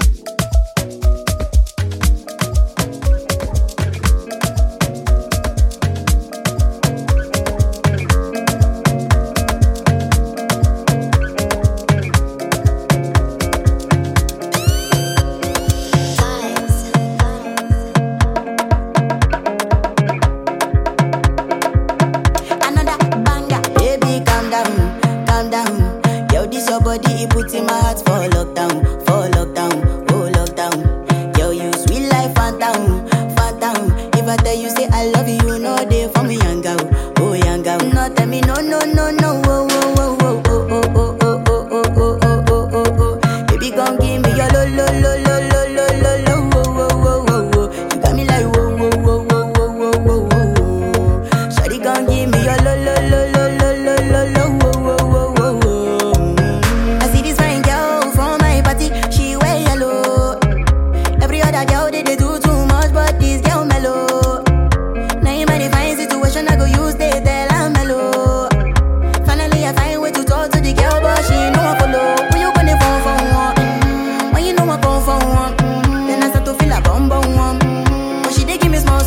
Another banger. Baby, calm down, calm down. Yo, this your body, it puts in my heart for lockdown, for lockdown,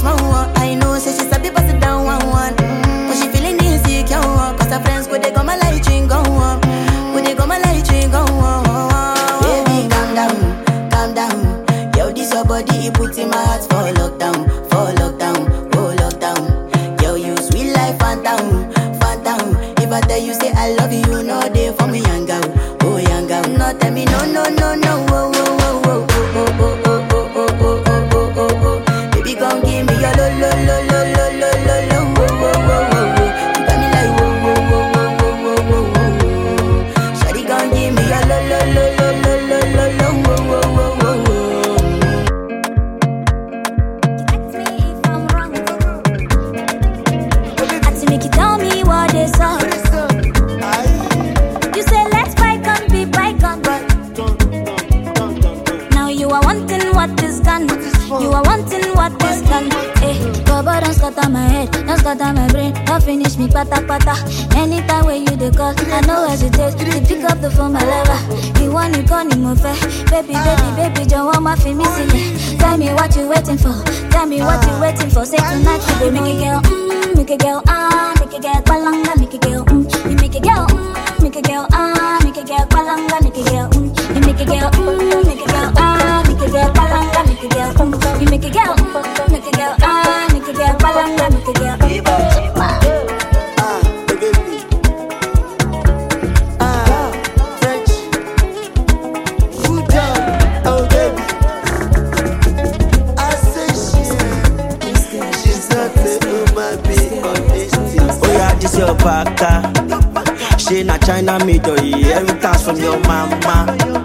small one. I know, say she's a bit pass it down one one. Mm, but she feeling insecure, cause her friends go they go my light ring go on. Go they go my light ring go on. Baby, calm down, calm down. Yo, this your body, it puts in my heart for lockdown, for lockdown, oh lockdown. Yo, you sweet life, phantom, phantom. If I tell you say I love you, you know they for me young girl, oh young girl. No tell me no, no, no, no, oh, oh, oh, oh, oh, oh, oh, oh, oh, oh, oh, oh, oh, oh. Baby, come give me your lo, lo, lo, lo, lo, lo, lo, lo, oh, oh, oh, oh, oh. You got me like whoa, whoa, whoa, whoa, whoa, whoa, whoa, whoa. Shawty, come give me your lo, lo, lo, lo, lo, lo, lo, lo, oh, oh, oh, oh, oh. You say let's bygone be bygone. Now you are wanting what is gone. You are wanting what is gone. Eh, Baba don't scatter my head, don't scatter my brain. Don't finish me pata pata. Anytime when you dey call, I know hesitate to pick up the phone, my lover. You want to call me more fair, baby, baby, baby, don't want my feel missing. Tell me what you waiting for. Tell me what you waiting for. Say tonight you go make it girl, mm, make it girl, ah, make it girl, palanga, make it girl, mm, you make it girl, mm, make it girl, ah, make it girl, palanga, make it girl, mm, you make it girl, mm, make it girl, ah, make it girl, palanga, make it girl, mm, you make it girl, mm, make it girl, ah, make it girl, palanga, make it girl. Your baka, she na China made your inheritance from your mama.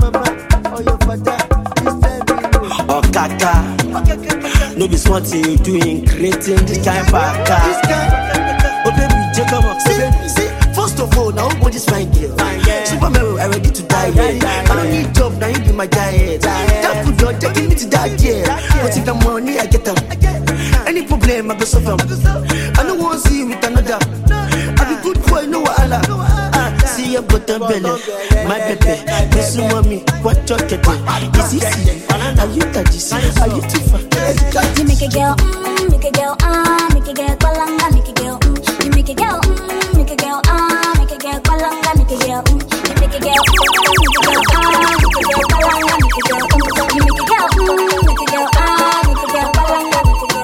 Oh kaka, no be smart thing you doing, creating this kind of baka. Oh baby, just come up, see, see. First of all, now what is fine girl? Superman, I ready to die. Yeah. I don't need job, now you be my diet. That food you're taking me to that yeah. But if the money I get them, any problem I go solve them. I don't want to see you with another. Good boy, no Allah. Ah, see your bottom belly, my baby. This mommy, what you're getting? Is it easy? Are you that this? Are you too far? You make a girl, mm, make a girl, ah, make a girl, palanga, make a girl, mm. You make a girl, mm, make a girl, ah, make a girl, palanga, make a girl, mm. You make a girl, mm, make a girl, ah, make a girl, palanga, make a girl, mm. You make a girl, mm, make a girl, ah, make a girl, palanga, make a girl.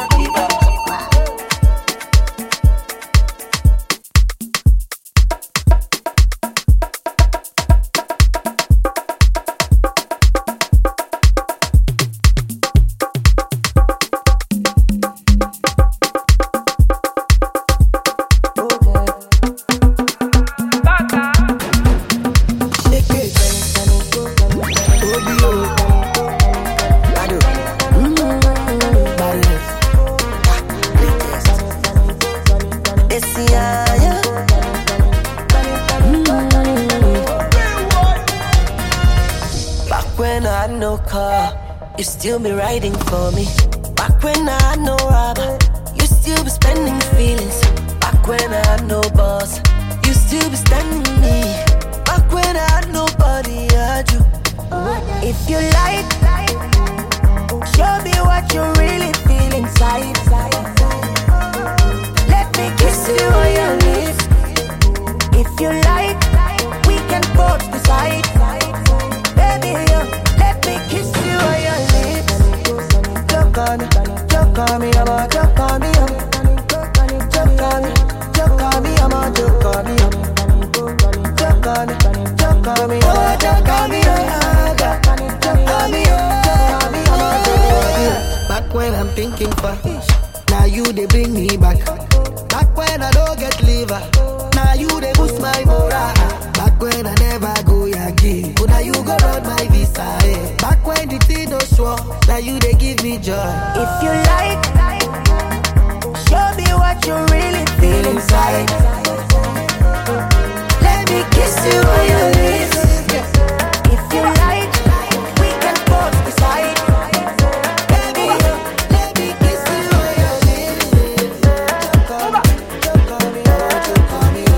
You still be riding for me. Back when I had no rubber, you still be spending feelings. Back when I had no boss, you still be standing me. Back when I had nobody, I had you. If you like, show me what you really feel inside. Let me kiss you on your lips. If you like, we can both decide. Baby, let me kiss you on your lips. Choke on me, choke on me, I'm a choke on me, choke on me, choke on me, I'm a choke on me, choke on me, choke on me, oh choke on me, choke on me, choke on me, I'm a choke on me. Back when I'm thinking for, now you they bring me back. Back when I don't get liver, now you they boost my morale. Back when I never go Yankee, but now you go run my visa. Eh. Back when the thing no swore, now you they give me joy. If you like, show me what you really feel inside. Let me kiss you on your lips. If you like, we can both decide. Baby, let me kiss you on your lips. Choke on me, choke on me, choke on me.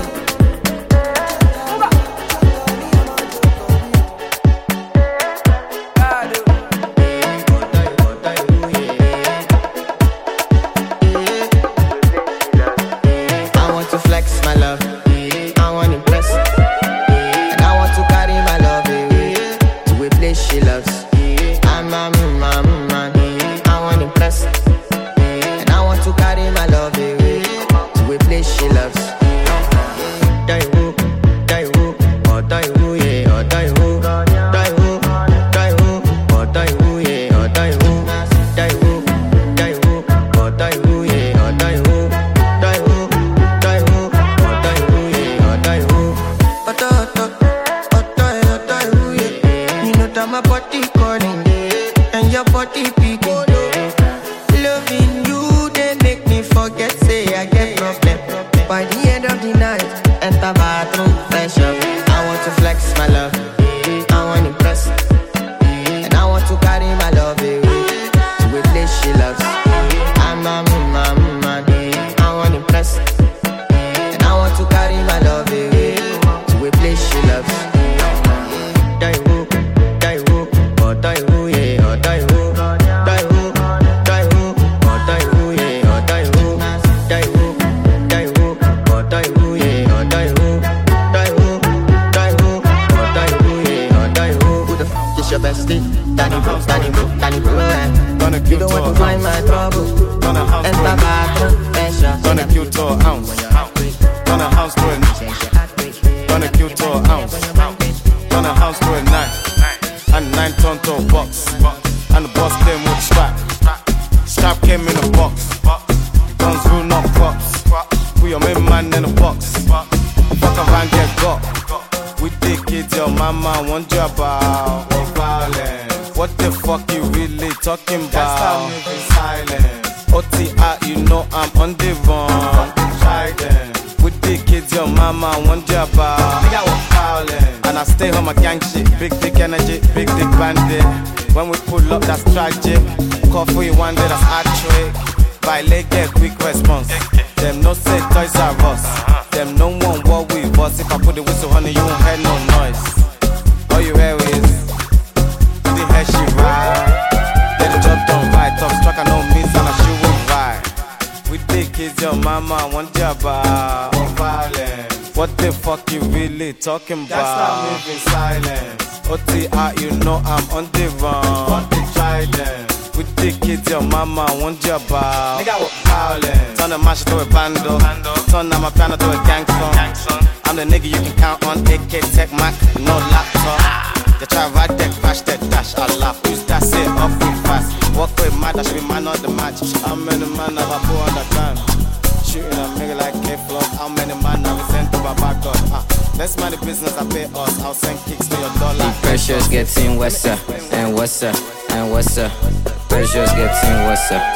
to an ounce. Turn a house to a night. Turn a kill to an ounce. Turn a house to a nine. And nine turn to a box. And the boss came with strap. Strap came in a box. Guns rule not props. We your main man in a box. Fuck around, get got. We take it, your mama want you about violence. What the fuck you really talking about? That's how moving silence. O T I, you know I'm on the run. Try them. We take it, your mama want you about violence. And I stay home, my gang shit. Big dick energy, big dick bandit. When we pull up, that's tragic. Coffee one day, that's actually. By leg, get quick response. Them no say toys are us. Them no one what we was. If I put the whistle on it, you won't hear no noise. All you hear is the hair she ride. Get the job done right. Top struck, I know miss and I she will ride. We think it's your mama want you about violence. What the fuck you really talking about? That's not moving silence. O T I, you know I'm on the run. What they try them? We think it's your mama want you about. Nigga, what violence? Turn a mash to a bando. Turn my piano to a gang song. I'm the nigga you can count on. A K Tech Mac, no laptop. They try ride that, crash that, dash, I laugh. Use that, say off real fast. Walk with mad, I should be man on the match. How many man have I put on the time? Shooting a nigga like K-Flow. How many man have we sent to my back door? Ah, let's mind the business, I pay us. I'll send kicks to your dollar. Precious getting what's up, and what's up, and what's up. Precious getting what's up.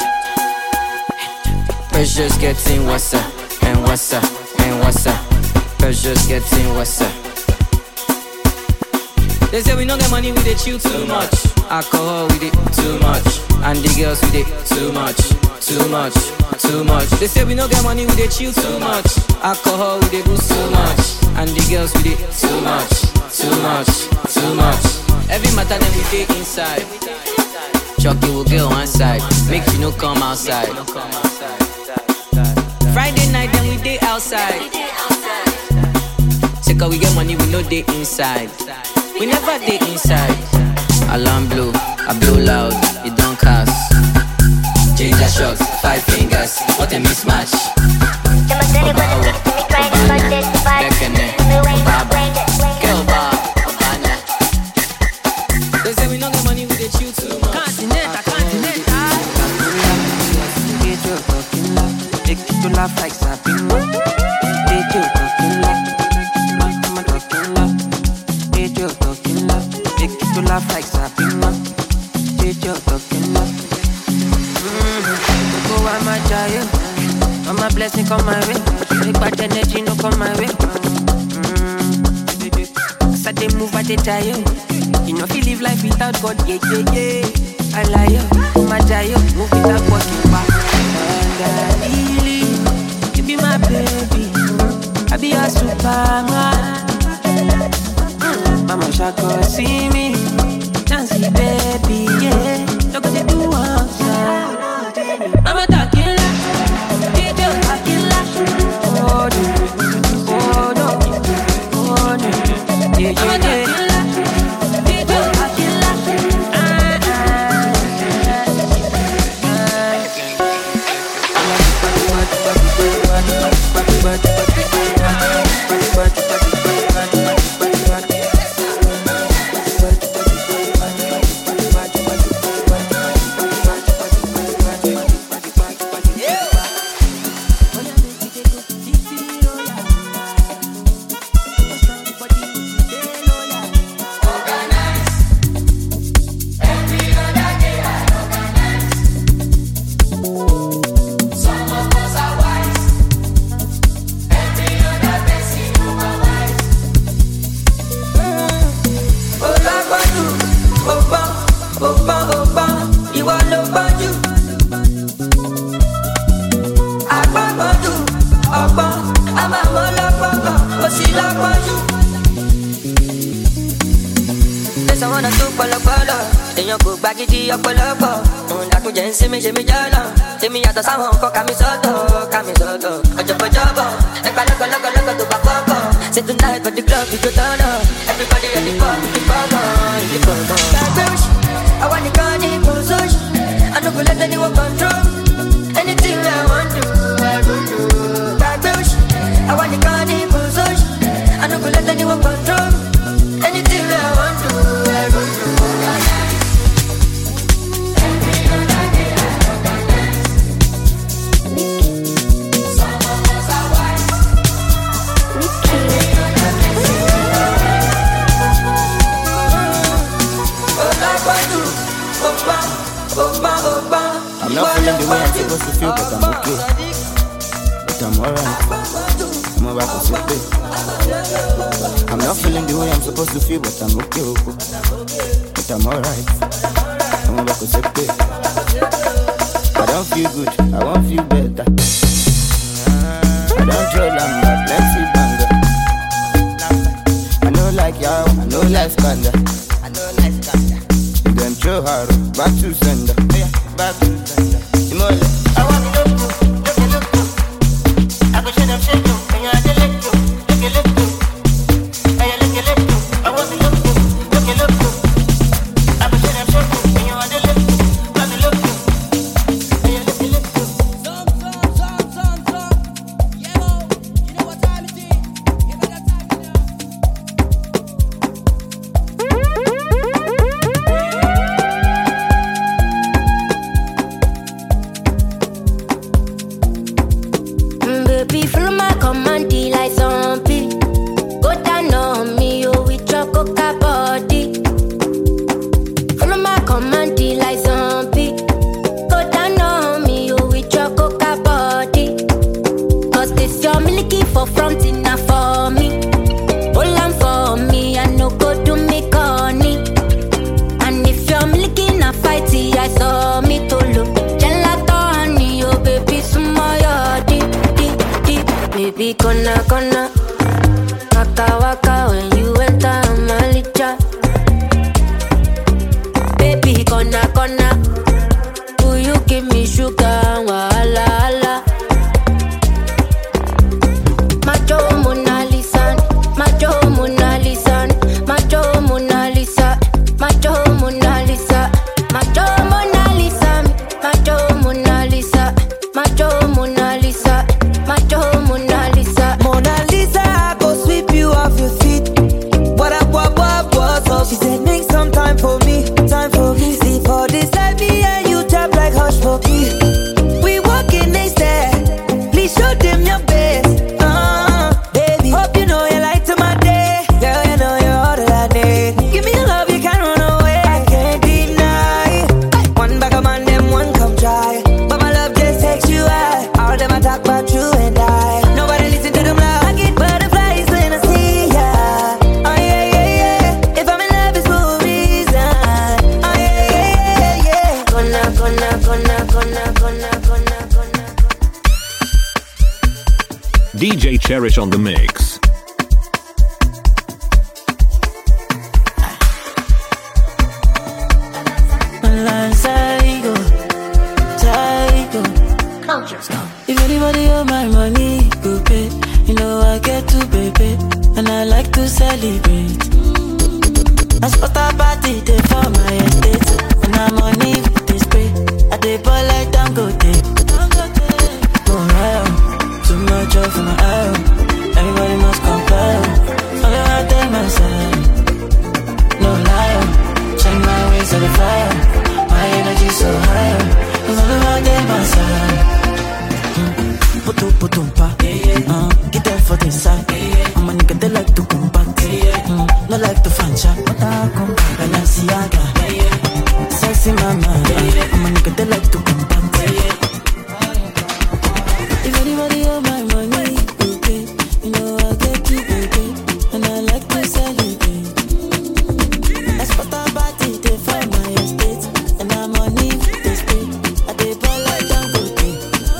Precious getting what's up, and what's up, and what's up. Precious getting what's up. They say we don't get money, we dey chill too much. Alcohol, we dey too much. And the girls, we dey too much, too much, too much. They say we don't get money, we dey chill too much. Alcohol, we dey boost too much. And the girls, we dey too much, too much, too much. Every matter then we dey inside. Chucky will go one side, make you no come outside. Friday night then we dey outside. Check out we get money, we no dey inside. We never dey inside. Alarm blow, I blow loud, it don't cast. Ginger shots, five fingers, what a mismatch. Bekene, Baba, girl Baba, Obana. They say we no get money, we dey chill too much. Continental, continental. Get your talking loud, make you laugh like Sabina. Get your talking loud, I'm talking loud. Get your talking loud, make you laugh like Sabina. Get your talking loud. Go on my child, all my blessing come my way. Big bad energy no come my way. As I dey move, I dey try you. You know, if you live life without God, yeah, yeah, yeah. I lie you, my child, move without walking back. And I believe you be my baby, I be your superman. Mama Shako see me, dancey baby, yeah. Look what they do outside. I'm a talking like, people talking like. Oh no, oh no, oh no, yeah, yeah, yeah. I don't let anyone control anything I want to. I will do. I'm okay. But I'm alright. I'm about to sleep it. I'm not feeling the way I'm supposed to feel, but I'm okay, okay. But I'm alright. I'm about to sleep it. I don't feel good, I won't feel better. I don't throw them back, let's see banger. I know like y'all, I know life's kinda. I know life's kinda. You them throw hard, back to sender. Yeah, back to sender. Imole. I want to look good, look it, look good. I go shut up, shut up, and you're the look good, look it, look good. And you look it, look good. I want to look good, look it, look good. I go shut up, shut up, and you're the look good, look it, look good. And you look it, look good. Baby, follow my command, like zombie. Go down on me, oh, with your coca body. Follow my command, like zombie. Go down on me, oh, with your coca body. Cause this your milky for front, enough for me. Hold on for me, I no go do me corny. And if you're milky, na fighty, I saw me to look. Gelato, honey, oh, baby, smile, deep. Baby, gonna, gonna waka, waka when you enter Malija. Baby, gonna, gonna will you give me sugar, wala, wala. Macho Mona Lisa, Macho Mona Lisa, Macho Mona Lisa, Macho Mona Lisa, Macho Mona Lisa, Macho Mona Lisa, Macho Mona Lisa, Macho Mona Lisa. Mona Lisa, I go sweep you off your feet. What up, what, what, what's up? She said, make some time for me, time for me. See, for this life, me and you tap like hush for me. We walking next step, please show them your best. Uh, baby, hope you know you light to my day. Girl, you know you're all that I need. Give me your love, you can't run away. I can't deny. One back of man, them one come try. But my love just takes you high. All them I talk about you and I. Nobody listen to them lie. I get butterflies when I see ya. Oh yeah, yeah, yeah. If I'm in love, it's for a reason. Oh yeah, yeah, yeah, yeah. Gonna, gonna, gonna, gonna, gonna, gonna, gonna. D J Cherish on the mix. Psycho, psycho. If anybody owe my money, go pay. You know I get to pay, pay. And I like to celebrate. I spot a party, they for my estate. And I'm money, they spray. I dey ball like Dangote. Go round, too much off my eye. Everybody must compare. Follow out there, my side. No lie, check my ways to the fire. My energy so high. Follow out there, my side. Putu putumpa, uh, get there for the side. I'm a nigga they like to combat, mm, no like to fancha. Balenciaga, sexy mama. I'm a nigga they like to combat. If anybody owe my money, okay, you know I get to pay, and I like to celebrate. I spot a party, they for my estate, and I'm money, they stay. I dey ball like Dangote.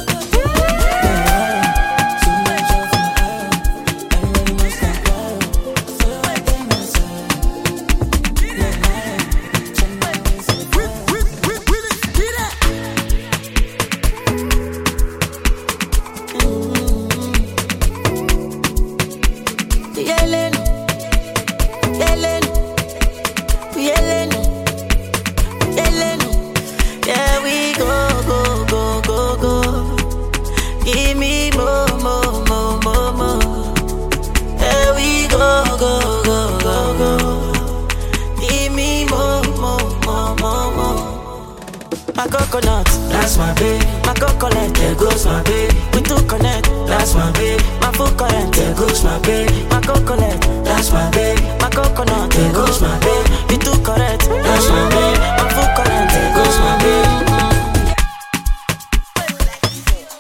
Coconut, that's my babe. My coconut, there goes my babe. We two connect, that's my babe. My full current, there goes my babe. My coconut, that's my babe. My coconut, there goes my babe. We two correct, that's my babe. My full current, there goes my babe.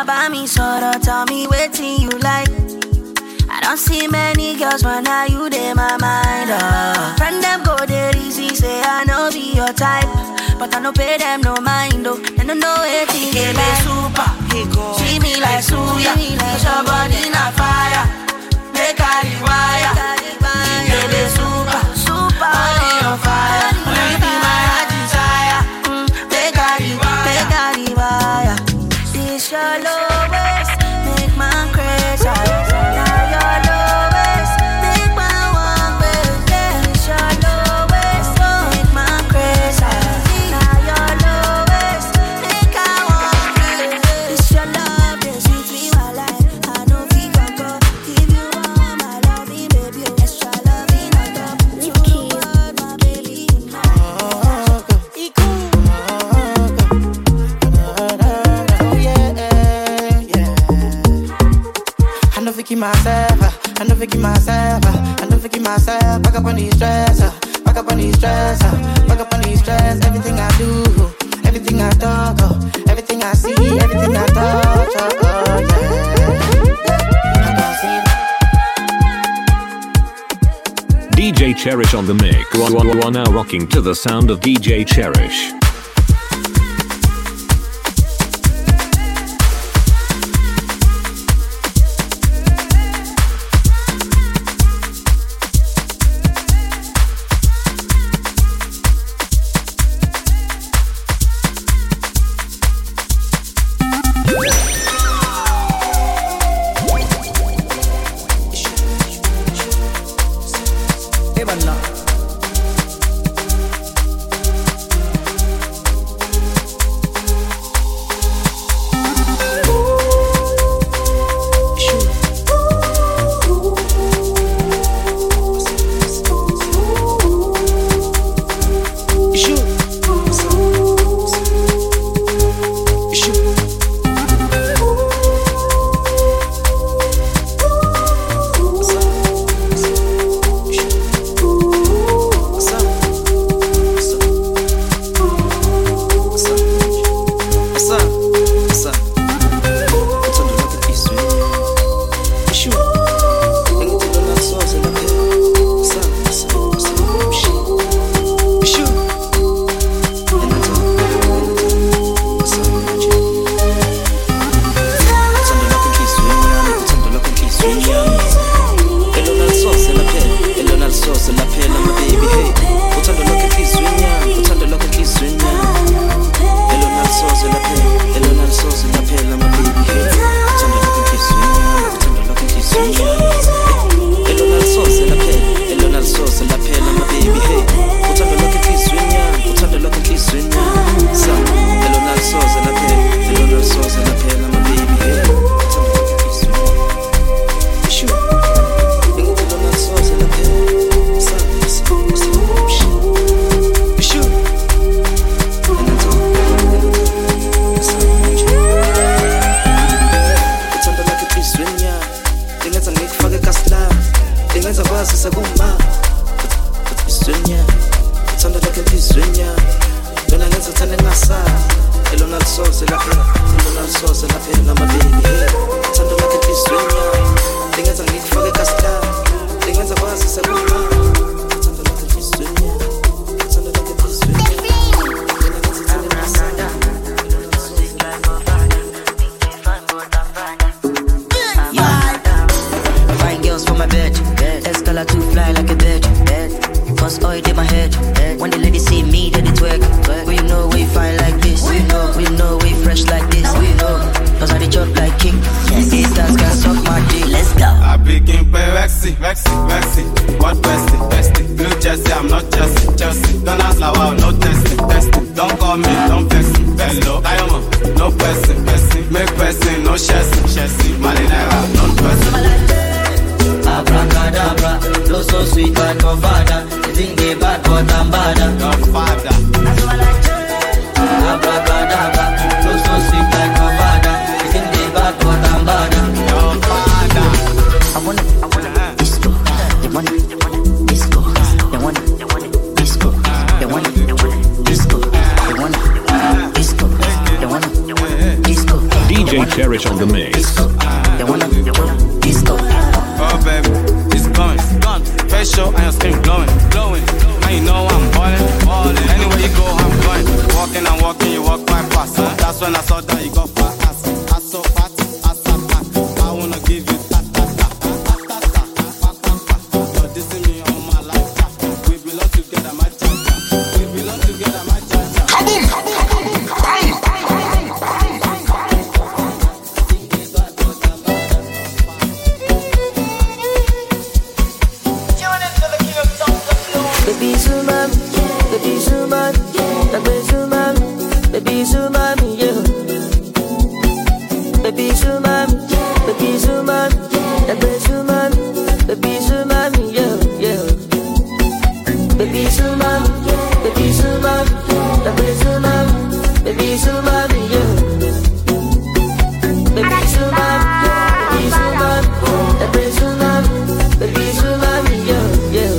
about me, sorta tell me waiting you like. I don't see many girls, but now you in my mind. Uh. Friend them go there easy, say I know be your type, but I no pay them no mind, oh. And I know it get me super. See me like Suya, cause your body not fire. Make I rewire. Get me super, super. Body on fire. You be my heart desire. Mm, make I rewire, make I rewire. This your lowest, make my crazy. Now your lowest, make my one best. This your lowest, make my crazy. Now your lowest, make I one best. This your love, this sweet me my life. I know we can go. Give you all my loving, baby. Extra loving, I love you. You are my baby. I know Vicky myself, I know Vicky myself, I know Vicky myself. Back up on these stress, back up on these stress, back up on these stress. Everything I do, everything I talk, oh, everything I see, everything I touch, oh, oh yeah. D J Cherish on the mix. You are, you are now rocking to the sound of D J Cherish. J Cherish on the mix. They wanna, they wanna disco. Oh baby, it's coming, gone. Face show and your skin glowing, glowing. And you know I'm ballin', ballin'. Anywhere you go, I'm going. Walking and walking, you walk right past. Huh? That's when I saw that you got fat ass. Ass so fat, ass so fat. I wanna give you ta ta ta ta ta ta ta ta ta ta. You're dissing me all my life. We belong together, my cha cha. We belong together, my cha cha. Kaboom, kaboom, kaboom, kaboom. Baby Suman, baby Suman, baby Suman, baby Suman, yeah. Baby Suman, baby Suman, baby Suman, baby Suman, yeah, yeah. Baby Suman, baby Suman, baby Suman, baby Suman, yeah. Baby Suman, baby Suman, baby Suman, baby Suman, yeah, yeah.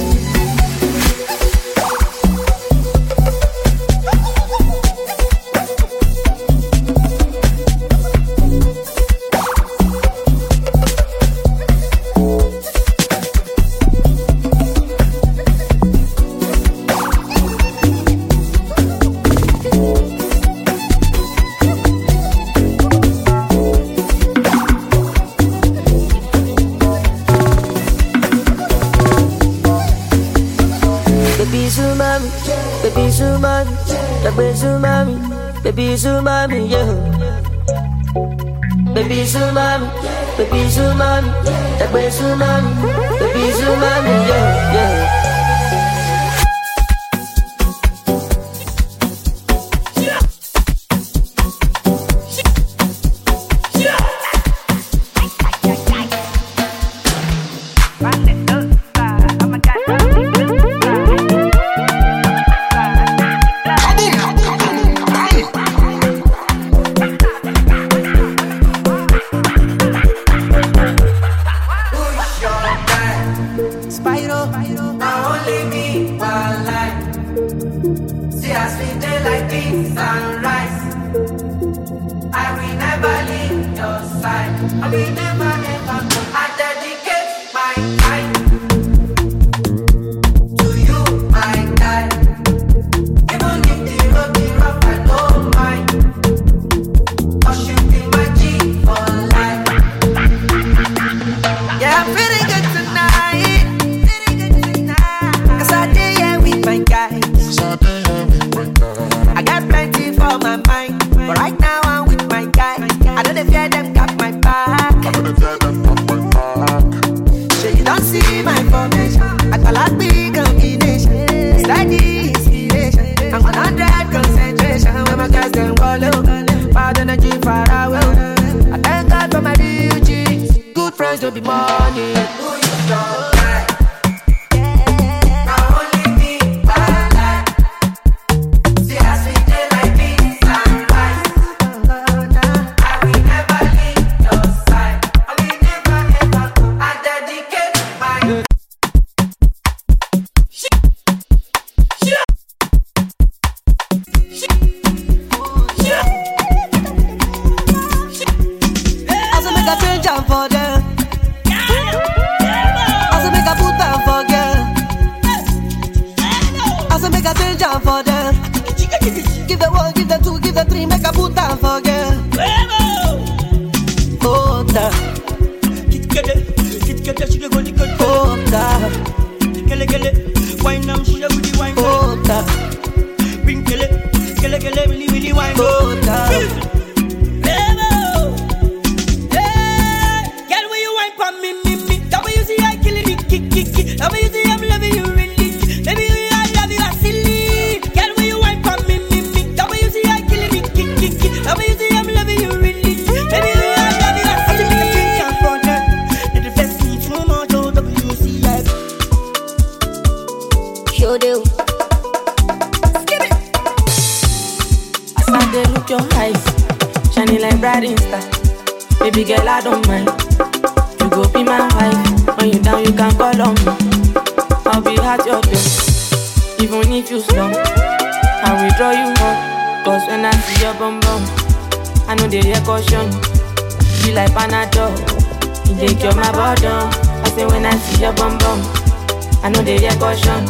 Baby Sumami, baby Sumami, baby Sumami, baby Sumami, yeah. Baby Sumami, baby Sumami, baby Sumami, baby Sumami, yeah, yeah. Spyro, now only me one life. See us we day like this sunrise. I will never leave your side. I will never, never go. I dedicate my time to you, my guy. Even if the road be rough, I don't mind. 'Cause you be my G for life. Yeah, I'm feeling good tonight. Cause I did here with my guys. I got plenty for my mind, but right now I'm with my guy. I don't fear them got my back. So you don't see my formation. I call out big combination. Steady inspiration. I'm one hundred concentration. When my guys them follow, bad energy far away. I thank God for my real G's. Good friends don't be money. Who you know? For them, also make a put down for girl. Also make a change down for them. Give the one, give the two, give the three, make a put down for girl. Oh, da. Oh, da. Oh, da. Oh, da. Love you, see, I'm loving you really. Baby, I love you, I silly. Girl, when you wine for me, me, me. Love you, see, I kill it, kick, kick, kick. Love you, see, I'm loving you really. Baby, I love you, I silly. I change your front end. Did the best me from my door, W C I. Sure do. Skip it. I saw they look your eyes, shining like bright star. Baby girl, I don't mind. You go be my wife. When you down, you can call on me. I'll be at your door, even if you slow. I will draw you on, cause when I see your bum bum, I I know they hear caution. Be like Panadol, you dey cure my boredom. I say when I see your bum bum, I know they hear caution.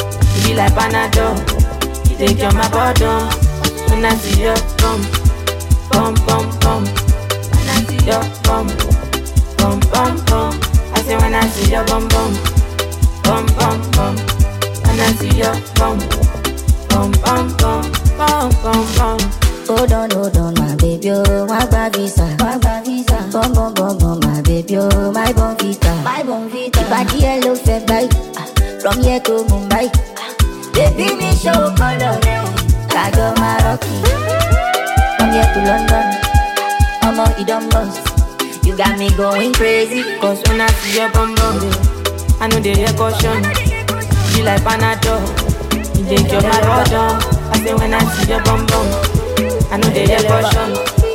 Be like Panadol, you dey cure my boredom. When I see your bum, bum bum bum, when I see your bum, bum bum bum. I say when I see your bum bum, bum bum bum, when I see your bum, bum bum bum, bum bum bum. Hold on, hold on, my baby, oh, my visa, my visa. Bum bum bum bum, my baby, oh, my bonvita, my bonvita. If I yellow fed bike, from here to Mumbai, baby me show color, I go Morocco. From here to London, I'm on Idom bus. You got me going crazy, cause when I see your bum bum, I know they hear caution. Be like Panadol, you dey cure my boredom. I say when I see your bum bum, I know they hear caution.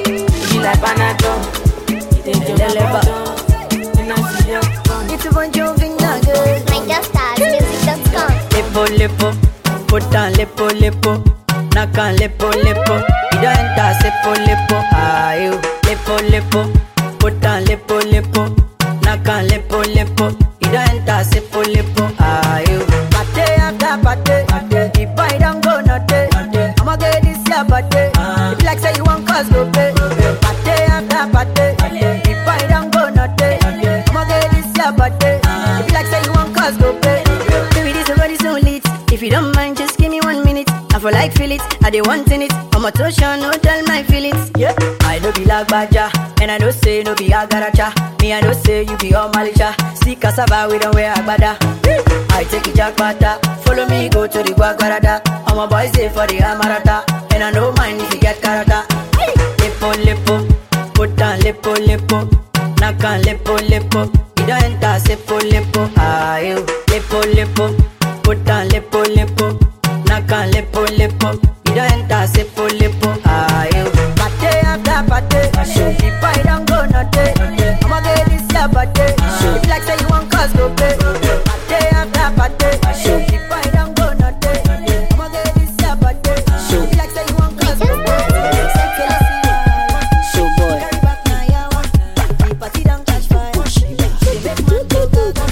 Be like Panadol, you dey cure my boredom. When I see your bum, it's a bunch of things now, girl. My just stars, music dot com. Lepo lepo, put on lepo lepo, knock on lepo lepo. You don't enter sepo lepo, ah you. Lepo lepo, put on lepo lepo, knock on lepo lepo. You don't enter sepo lepo, ah you. Party after party, the boy don't go nothing. I'ma get this year party. If you like say you want cause go pay. Party after party, the boy don't go nothing. I'ma get this year party. If you like say you want cause go pay. Baby this already so lit. If you don't mind just give me one minute. I feel like feel it, I dey want in it. I'm a toucher, no tell my feelings. Yeah, I know be like Baja, and I know say no be Agaracha. Me I know say you be all Malicha. See cassava we don't wear agbada. I take it jackpata, follow me go to the Guaguarada. I'm a boy say for the Amarata, and I don't mind if you get karata. Lepo lepo, put on lepo lepo, knock on lepo lepo. You don't enter sepo lepo, ah you. Lepo lepo, put on lepo lepo, knock on lepo lepo. You don't enter sepo lepo, ah you. Party after party, the boy don't go nothing. I'ma get this year party. If you like say you want cause go pay. Party after party, the boy don't go nothing. I'ma get this year party. If you like say you want cause go pay. show boy. The party don't catch fire. They make man go gaga.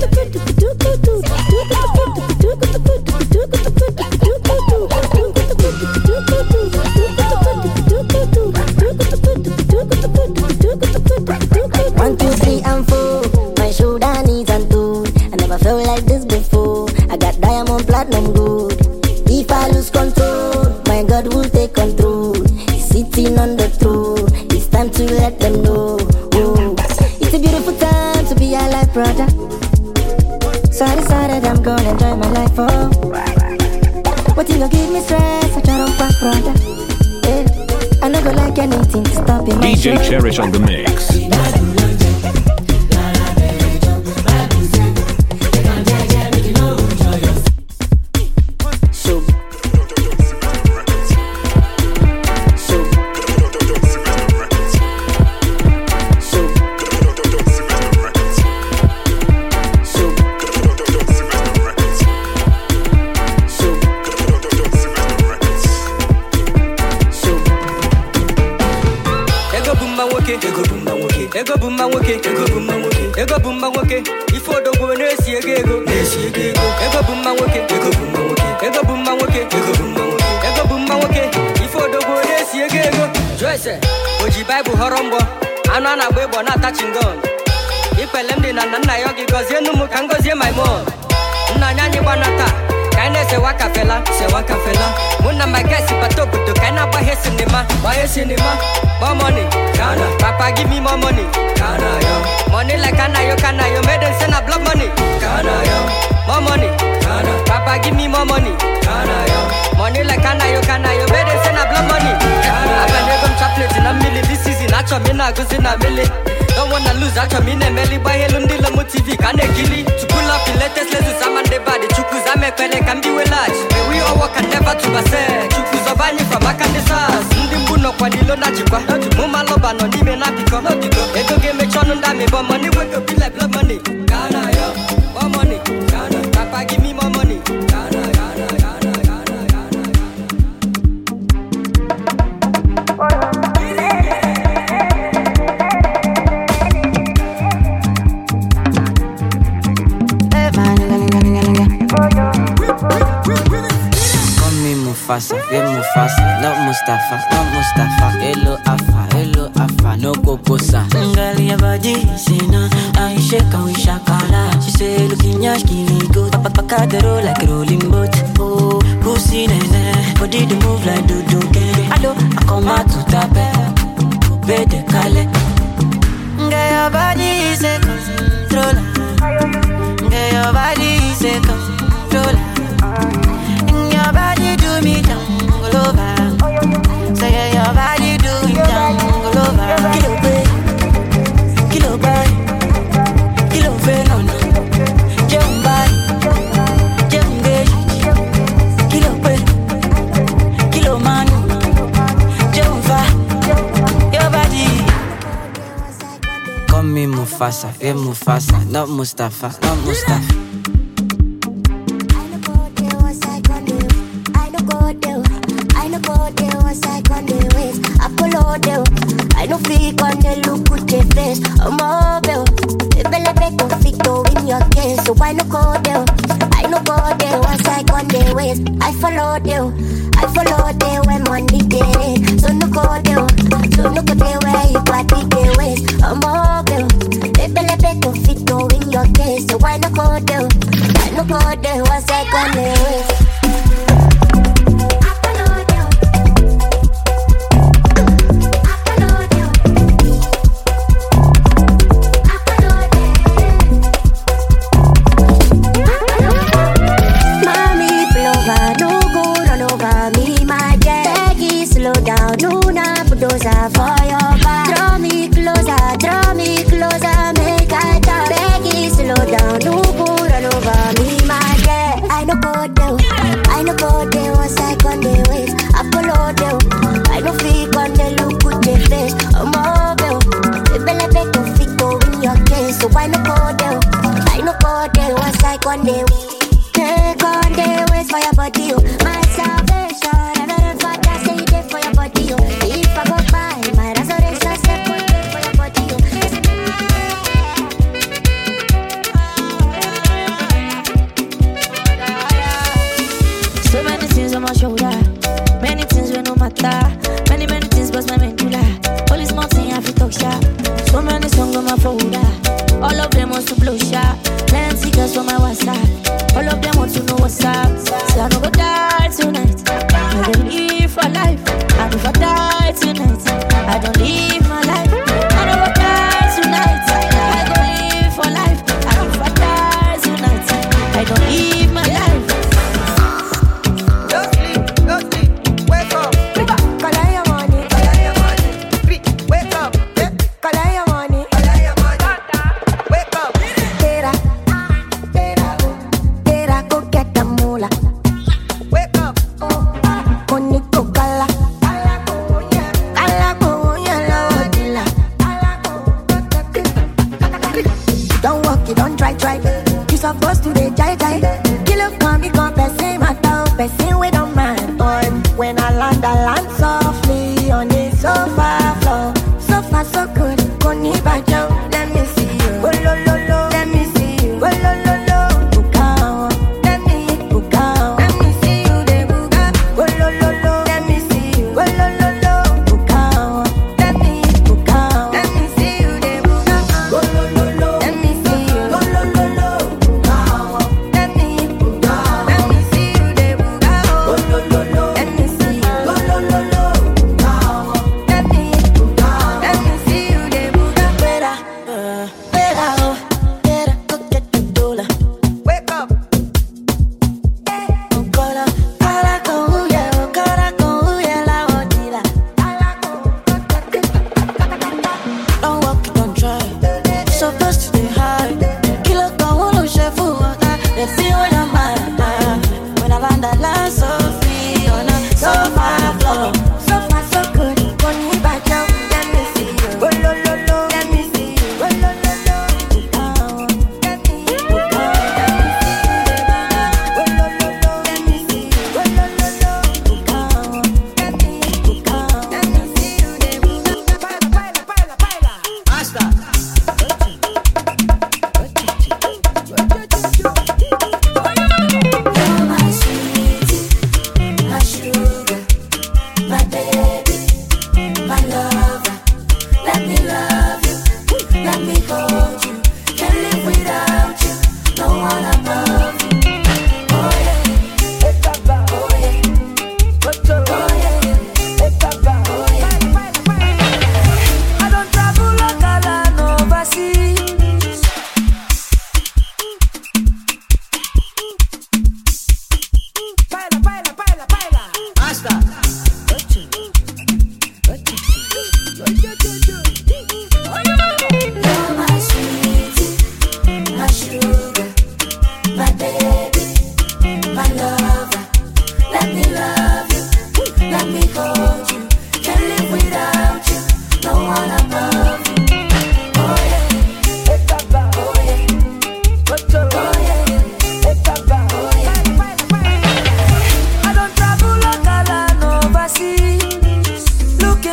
One, two, three, and four. My shoulder needs and two. I never felt like this before. I got diamond platinum good. If I lose control, my God will take control. He's sitting on the throne. It's time to let them know. Oh, it's a beautiful time to be alive, brother. So I decided I'm gonna enjoy my life. Oh, what you gonna give me stress? I try to back, brother. Yeah, I never like anything to stop in my D J show. Cherish on the mix. Ego bumba woke, ego bumba woke, ego bumba woke. Ifo do go nesi ego, nesi ego. Ego bumba woke, ego bumba woke, ego bumba woke, ego bumba woke, ego bumba woke. Ifo do go nesi ego. Joyce, Oji Bible horombo, ana na bebo na touching gun. Ipelem di na na yogi gozie numu kangozie my mom. Na nyanyi banata, kaine se waka fela, se waka fela. Muna magesi patobuto, kaina bahe cinema, bahe cinema. More money, Ghana. Papa give me more money, Ghana yo. Money like Ghana yo, Ghana yo. Made them send a block money, Ghana yo. More money, Ghana. Papa give me more money, Ghana yo. Money like Ghana yo, Ghana yo. Made them send a block money, Ghana yo. I can never chocolate in a million this season. I try me na goes in a million. Don't wanna lose, I try me na melly. Buy helundi la mu T V, can gilly. To pull up the latest lenses, I'm on the body. Chukus I'm a pele can be well large. We all work and never to pass. Chukus of any from back and the stars. No kwadilo na chikwa Muma loba no nime na piko Ego game chono ndame But money wake up be like blood money Ghana yo, more money Ghana, Papa give me more money Ghana, Ghana, Ghana, Ghana, Ghana, Ghana. Mufasa, not Mustafa, not Mustafa. Hello Alpha, hello Alpha, no Kokosa. Girl, your body is in a I shake and we shakala. She say, looking yash, kili go. Papa the roll like a rolling boat. Oh, pussy nene, body the move like do do get. Hello, I come out to tape, be the kale. Girl, your body is a controller. Girl, your body is a controller. Your body do me jungle over. Say your body do me jungle over. Kilo boy, kilo boy, kilo venom. Jump by, jump gauge. Kilo boy, kilo man. Jump far, your body. Call me Mufasa, yeah Mufasa, not Mustafa, not Mustafa. I no fake on the look with your face. I'm mobile. If I let me conflicto in your case, so I no go there. I no go there once I go on the ways. I follow you. I follow there when money get it. So no go there. So no go there where you got the ways. I'm mobile. If I let me conflicto in your case, so I no go there. I no go there once I go on the ways. For your back, draw me closer, draw me closer, make I talk. Becky, slow down, no go run over me, my girl. I no go there, I no go there, once I on the ways, I follow there. I no fake on the look with the face, I'm mobile. If I let me go fit go in your case, so I no go there, I no go there, once I on the ways. Take on the ways for your body, my salvation. Another father say it for your body, if I go by, my resurrection step for your body.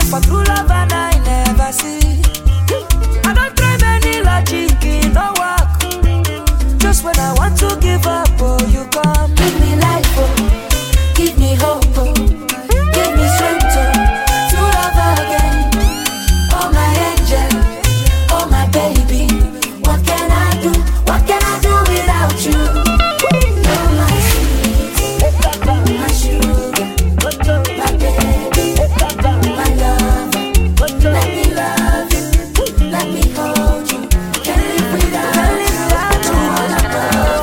For true love and I never see. I don't try many logic, it no work. Just when I want to give up, oh, you come. Give me life, oh. Give me hope, oh. Give me strength, oh. To love again. Oh, my angel. Oh, my baby. What can I do? What can I do without you? Oh, my sweet. My sugar. My baby. My love. Let me love you. Let me hold you. Can't live without you. All above.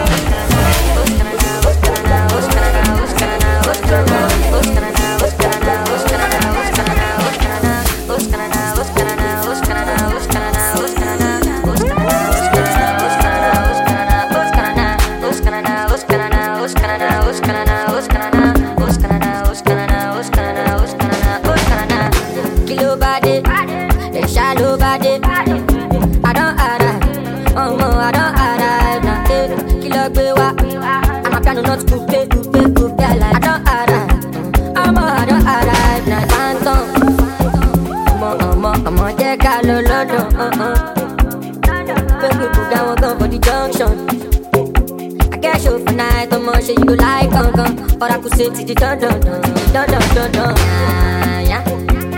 Kilo body, they shallow body. I don't arrive, oh no, I don't arrive now. Eh, kilo gbewa, I'm a piano not coupe, coupe, coupe. I don't arrive, I'm a, I don't arrive now. Phantom, I'm a, I'm a, I'm a, take a lo lo lo, uh uh. Make we put down, go for the junction. I get show for night, I'm a, say you go like, uh uh. Or I could say to the dun dun dun, dun dun dun dun. Yeah, yeah.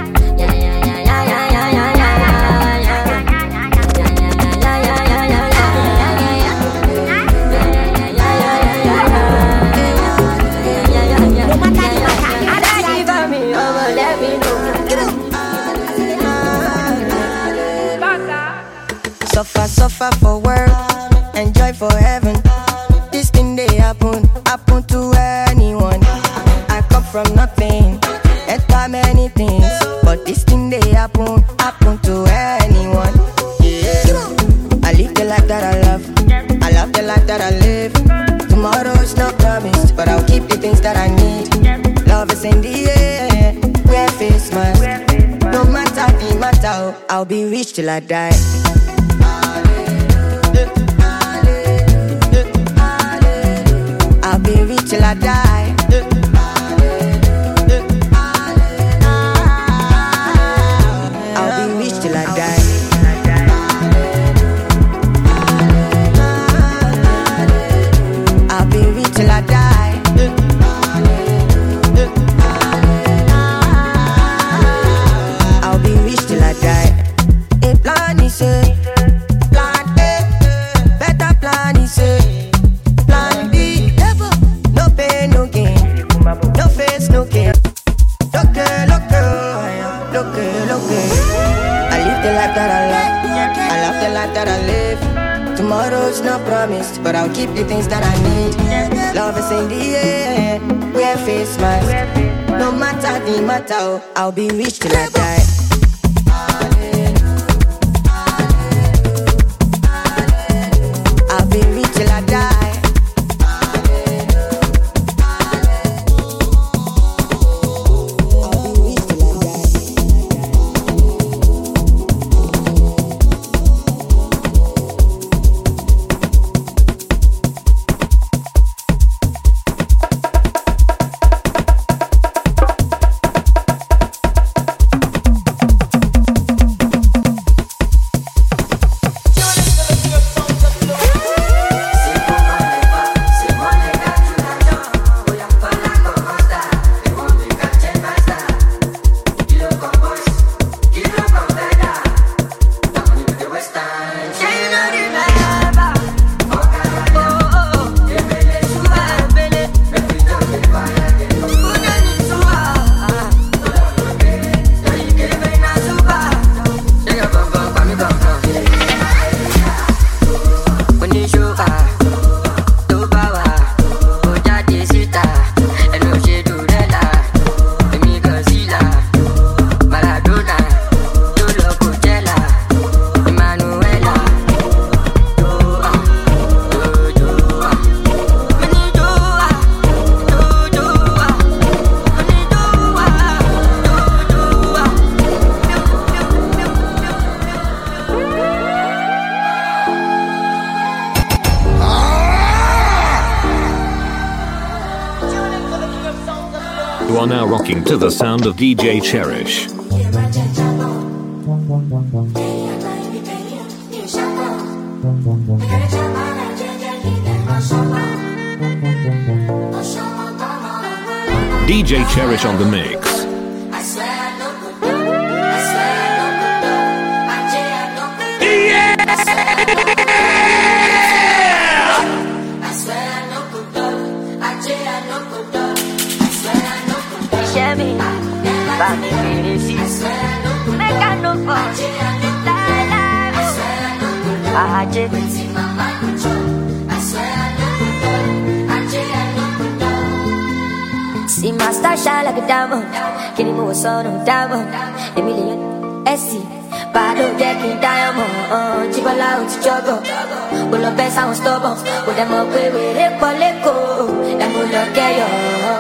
Suffer, suffer for work, enjoy for heaven. This thing they happen, happen to anyone. I come from nothing, enter many things, but this thing they happen, happen to anyone. Yeah. I live the life that I love, I love the life that I live. Tomorrow is not promised, but I'll keep the things that I need. Love is in the air, wear face mask. No matter the matter, I'll be rich till I die. I'll be rich till I die. I'll be rich till I die. I'll be rich till I die. I'll be rich till I die. A plan is a plan A, better plan is a plan B. No pain, no gain, no face, no gain. Look, look, look, look. I live the life that I love, I love the life that I live. Tomorrow's not promised, but I'll keep the things that I need. Love is in the air, wear face mask. No matter the matter, I'll be rich till I die. I'll be rich till I die. You are now rocking to the sound of D J Cherish. D J Cherish on the mix. See my star shine like a diamond. Can you move a son of a diamond? A million S C. Bado decking diamond. Chibola out to juggle. Pull up best, I was stubborn. Put them up, we will rip a leco. Them will look at you.